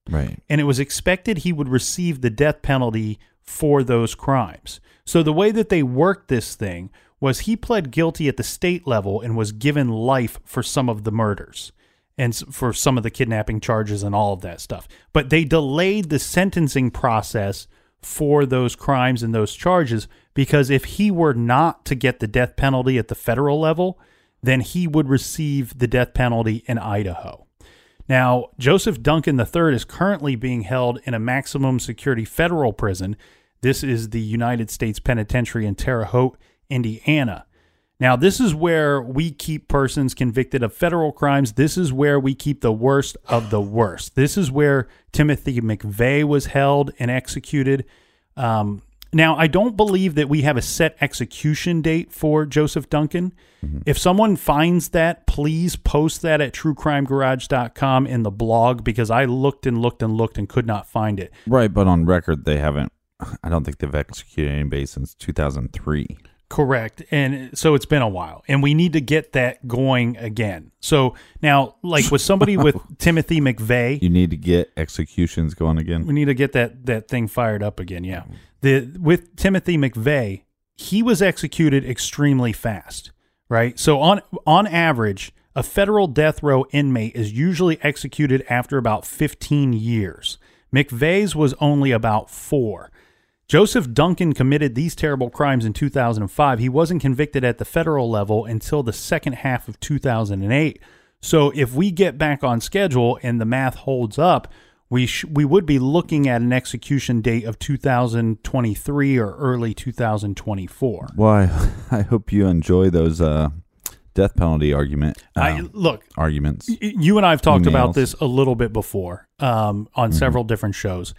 Right. And it was expected he would receive the death penalty for those crimes. So the way that they worked this thing was he pled guilty at the state level and was given life for some of the murders and for some of the kidnapping charges and all of that stuff. But they delayed the sentencing process for those crimes and those charges because if he were not to get the death penalty at the federal level, then he would receive the death penalty in Idaho. Now, Joseph Duncan the third is currently being held in a maximum security federal prison. This is the United States Penitentiary in Terre Haute, Indiana. Now, this is where we keep persons convicted of federal crimes. This is where we keep the worst of the worst. This is where Timothy McVeigh was held and executed. Um, now, I don't believe that we have a set execution date for Joseph Duncan. Mm-hmm. If someone finds that, please post that at true crime garage dot com in the blog, because I looked and looked and looked and could not find it. Right, but on record, they haven't. I don't think they've executed anybody since two thousand three. Correct. And so it's been a while, and we need to get that going again. So now, like with somebody with Timothy McVeigh, you need to get executions going again. We need to get that, that thing fired up again. Yeah. The, with Timothy McVeigh, he was executed extremely fast, right? So on, on average, a federal death row inmate is usually executed after about fifteen years. McVeigh's was only about four. Joseph Duncan committed these terrible crimes in two thousand five. He wasn't convicted at the federal level until the second half of two thousand eight. So if we get back on schedule and the math holds up, we sh- we would be looking at an execution date of two thousand twenty-three or early two thousand twenty-four. Well, I, I hope you enjoy those uh, death penalty argument. Um, I, look, arguments. Y- you and I have talked Emails. about this a little bit before um, on mm-hmm. several different shows.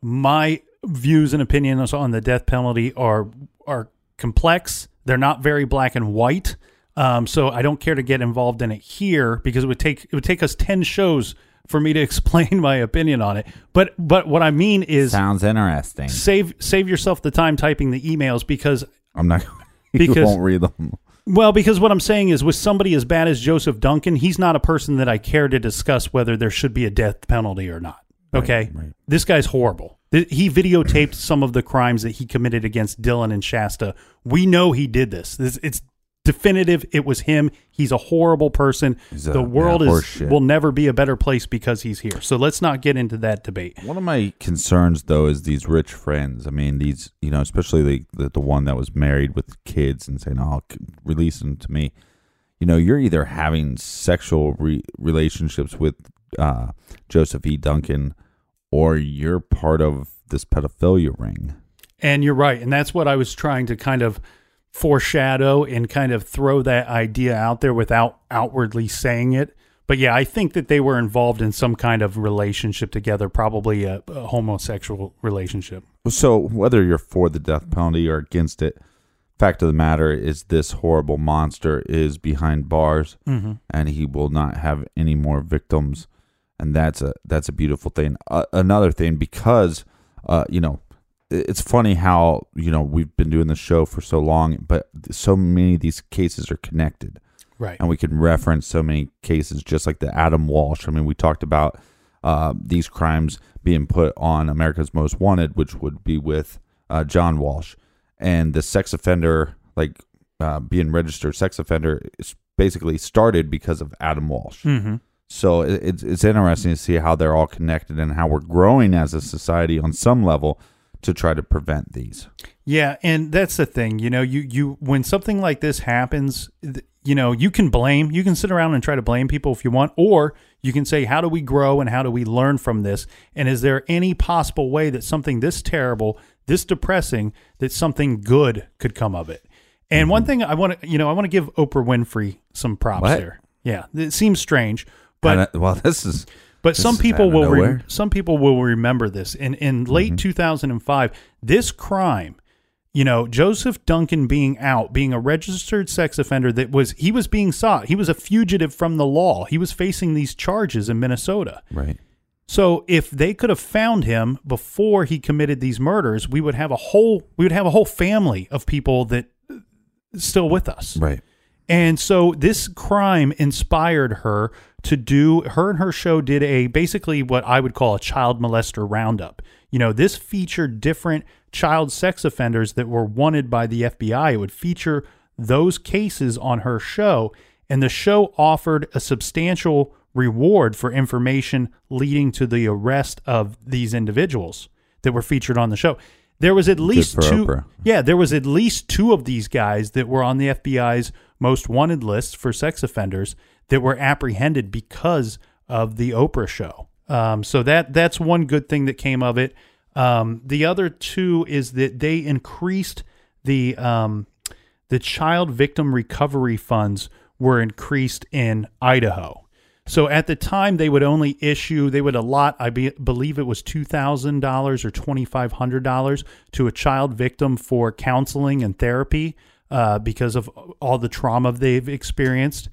My views and opinions on the death penalty are are complex. They're not very black and white. Um, so I don't care to get involved in it here because it would take it would take us ten shows for me to explain my opinion on it. But but what I mean is sounds interesting. Save save yourself the time typing the emails because I'm not. You because, won't read them. Well, because what I'm saying is with somebody as bad as Joseph Duncan, he's not a person that I care to discuss whether there should be a death penalty or not. Okay, right, right. This guy's horrible. He videotaped some of the crimes that he committed against Dylan and Shasta. We know he did this. this it's definitive. It was him. He's a horrible person. He's a, the world yeah, is will never be a better place because he's here. So let's not get into that debate. One of my concerns, though, is these rich friends. I mean, these, you know, especially the the, the one that was married with kids and saying, "Oh, release them to me." You know, you're either having sexual re- relationships with uh, Joseph E. Duncan, or you're part of this pedophilia ring. And you're right. And that's what I was trying to kind of foreshadow and kind of throw that idea out there without outwardly saying it. But yeah, I think that they were involved in some kind of relationship together, probably a, a homosexual relationship. So whether you're for the death penalty or against it, fact of the matter is this horrible monster is behind bars, mm-hmm. and he will not have any more victims. And that's a that's a beautiful thing. Uh, another thing, because uh, you know, it's funny how you know we've been doing this show for so long, but so many of these cases are connected, right? And we can reference so many cases, just like the Adam Walsh. I mean, we talked about uh, these crimes being put on America's Most Wanted, which would be with uh, John Walsh, and the sex offender, like uh, being registered sex offender, is basically started because of Adam Walsh. Mm-hmm. So it's it's interesting to see how they're all connected and how we're growing as a society on some level to try to prevent these. Yeah, and that's the thing. You know, you, you when something like this happens, you know, you can blame. You can sit around and try to blame people if you want, or you can say, how do we grow and how do we learn from this? And is there any possible way that something this terrible, this depressing, that something good could come of it? And mm-hmm. one thing I want to, you know, I want to give Oprah Winfrey some props what? there. Yeah, it seems strange. But well, this is. But this some is people will re- some people will remember this. In in late mm-hmm. two thousand five, this crime, you know, Joseph Duncan being out, being a registered sex offender, that was he was being sought. He was a fugitive from the law. He was facing these charges in Minnesota. Right. So if they could have found him before he committed these murders, we would have a whole we would have a whole family of people that still with us. Right. And so this crime inspired her to do, her and her show did a, basically what I would call a child molester roundup. You know, this featured different child sex offenders that were wanted by the F B I. It would feature those cases on her show, and the show offered a substantial reward for information leading to the arrest of these individuals that were featured on the show. There was at least two. Oprah. Yeah, there was at least two of these guys that were on the F B I's most wanted list for sex offenders that were apprehended because of the Oprah show. Um, so that that's one good thing that came of it. Um, the other two is that they increased the um, the child victim recovery funds were increased in Idaho. So at the time, they would only issue, they would allot, I be, believe it was two thousand dollars or twenty-five hundred dollars to a child victim for counseling and therapy uh, because of all the trauma they've experienced.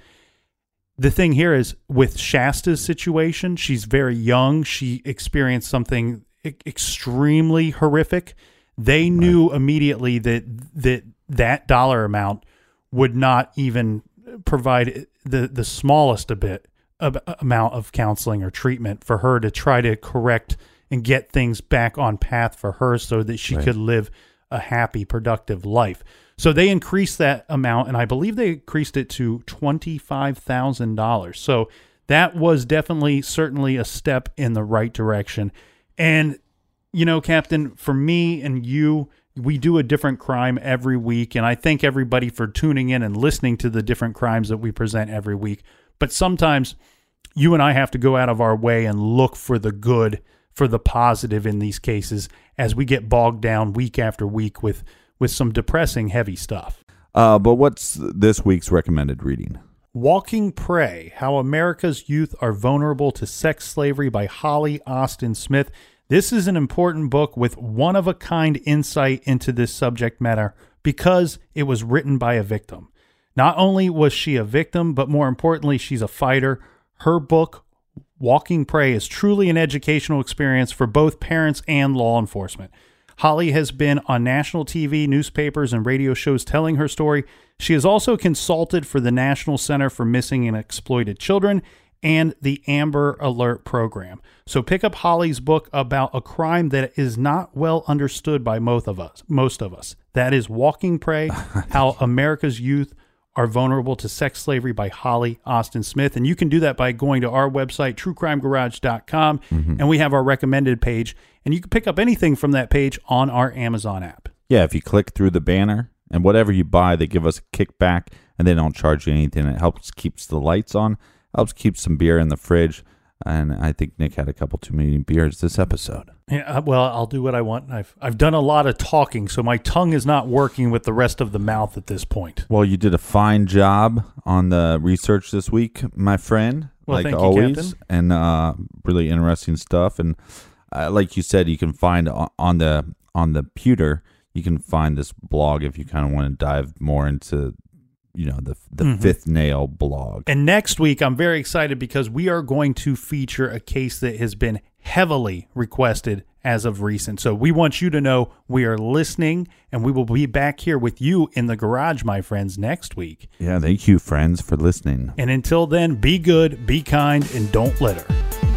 The thing here is with Shasta's situation, she's very young. She experienced something e- extremely horrific. They knew immediately that that that dollar amount would not even provide the, the smallest a bit amount of counseling or treatment for her to try to correct and get things back on path for her so that she right. could live a happy, productive life. So they increased that amount, and I believe they increased it to twenty-five thousand dollars. So that was definitely, certainly a step in the right direction. And, you know, Captain, for me and you, we do a different crime every week, and I thank everybody for tuning in and listening to the different crimes that we present every week. But sometimes you and I have to go out of our way and look for the good, for the positive in these cases as we get bogged down week after week with, with some depressing, heavy stuff. Uh, but what's this week's recommended reading? Walking Prey, How America's Youth Are Vulnerable to Sex Slavery by Holly Austin Smith. This is an important book with one-of-a-kind insight into this subject matter because it was written by a victim. Not only was she a victim, but more importantly, she's a fighter. Her book, Walking Prey, is truly an educational experience for both parents and law enforcement. Holly has been on national T V, newspapers, and radio shows telling her story. She has also consulted for the National Center for Missing and Exploited Children and the Amber Alert program. So pick up Holly's book about a crime that is not well understood by most of us. Most of us. That is Walking Prey, How America's Youth Are Vulnerable to Sex Slavery by Holly Austin Smith. And you can do that by going to our website, true crime garage dot com, mm-hmm. and we have our recommended page. And you can pick up anything from that page on our Amazon app. Yeah, if you click through the banner, and whatever you buy, they give us a kickback, and they don't charge you anything. It helps keeps the lights on, helps keep some beer in the fridge. And I think Nick had a couple too many beers this episode. Yeah, well, I'll do what I want. I've I've done a lot of talking, so my tongue is not working with the rest of the mouth at this point. Well, you did a fine job on the research this week, my friend. Well, like thank always, you, Captain. And uh, really interesting stuff. And uh, like you said, you can find on the on the pewter, you can find this blog if you kind of want to dive more into, you know, the the mm-hmm. Fifth Nail blog. And next week, I'm very excited because we are going to feature a case that has been heavily requested as of recent. So we want you to know we are listening, and we will be back here with you in the garage, my friends, next week. Yeah, thank you, friends, for listening. And until then, be good, be kind, and don't litter.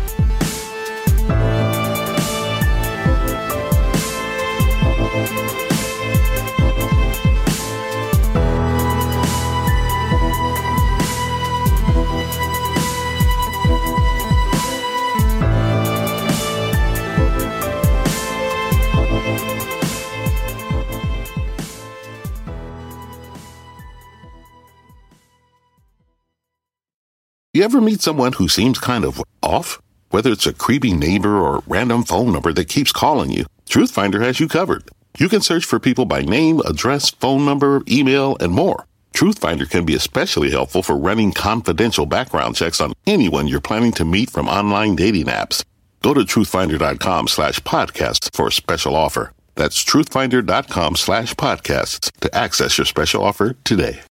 You ever meet someone who seems kind of off? Whether it's a creepy neighbor or random phone number that keeps calling you, Truthfinder has you covered. You can search for people by name, address, phone number, email, and more. Truthfinder can be especially helpful for running confidential background checks on anyone you're planning to meet from online dating apps. Go to truthfinder.com slash podcasts for a special offer. That's truthfinder.com slash podcasts to access your special offer today.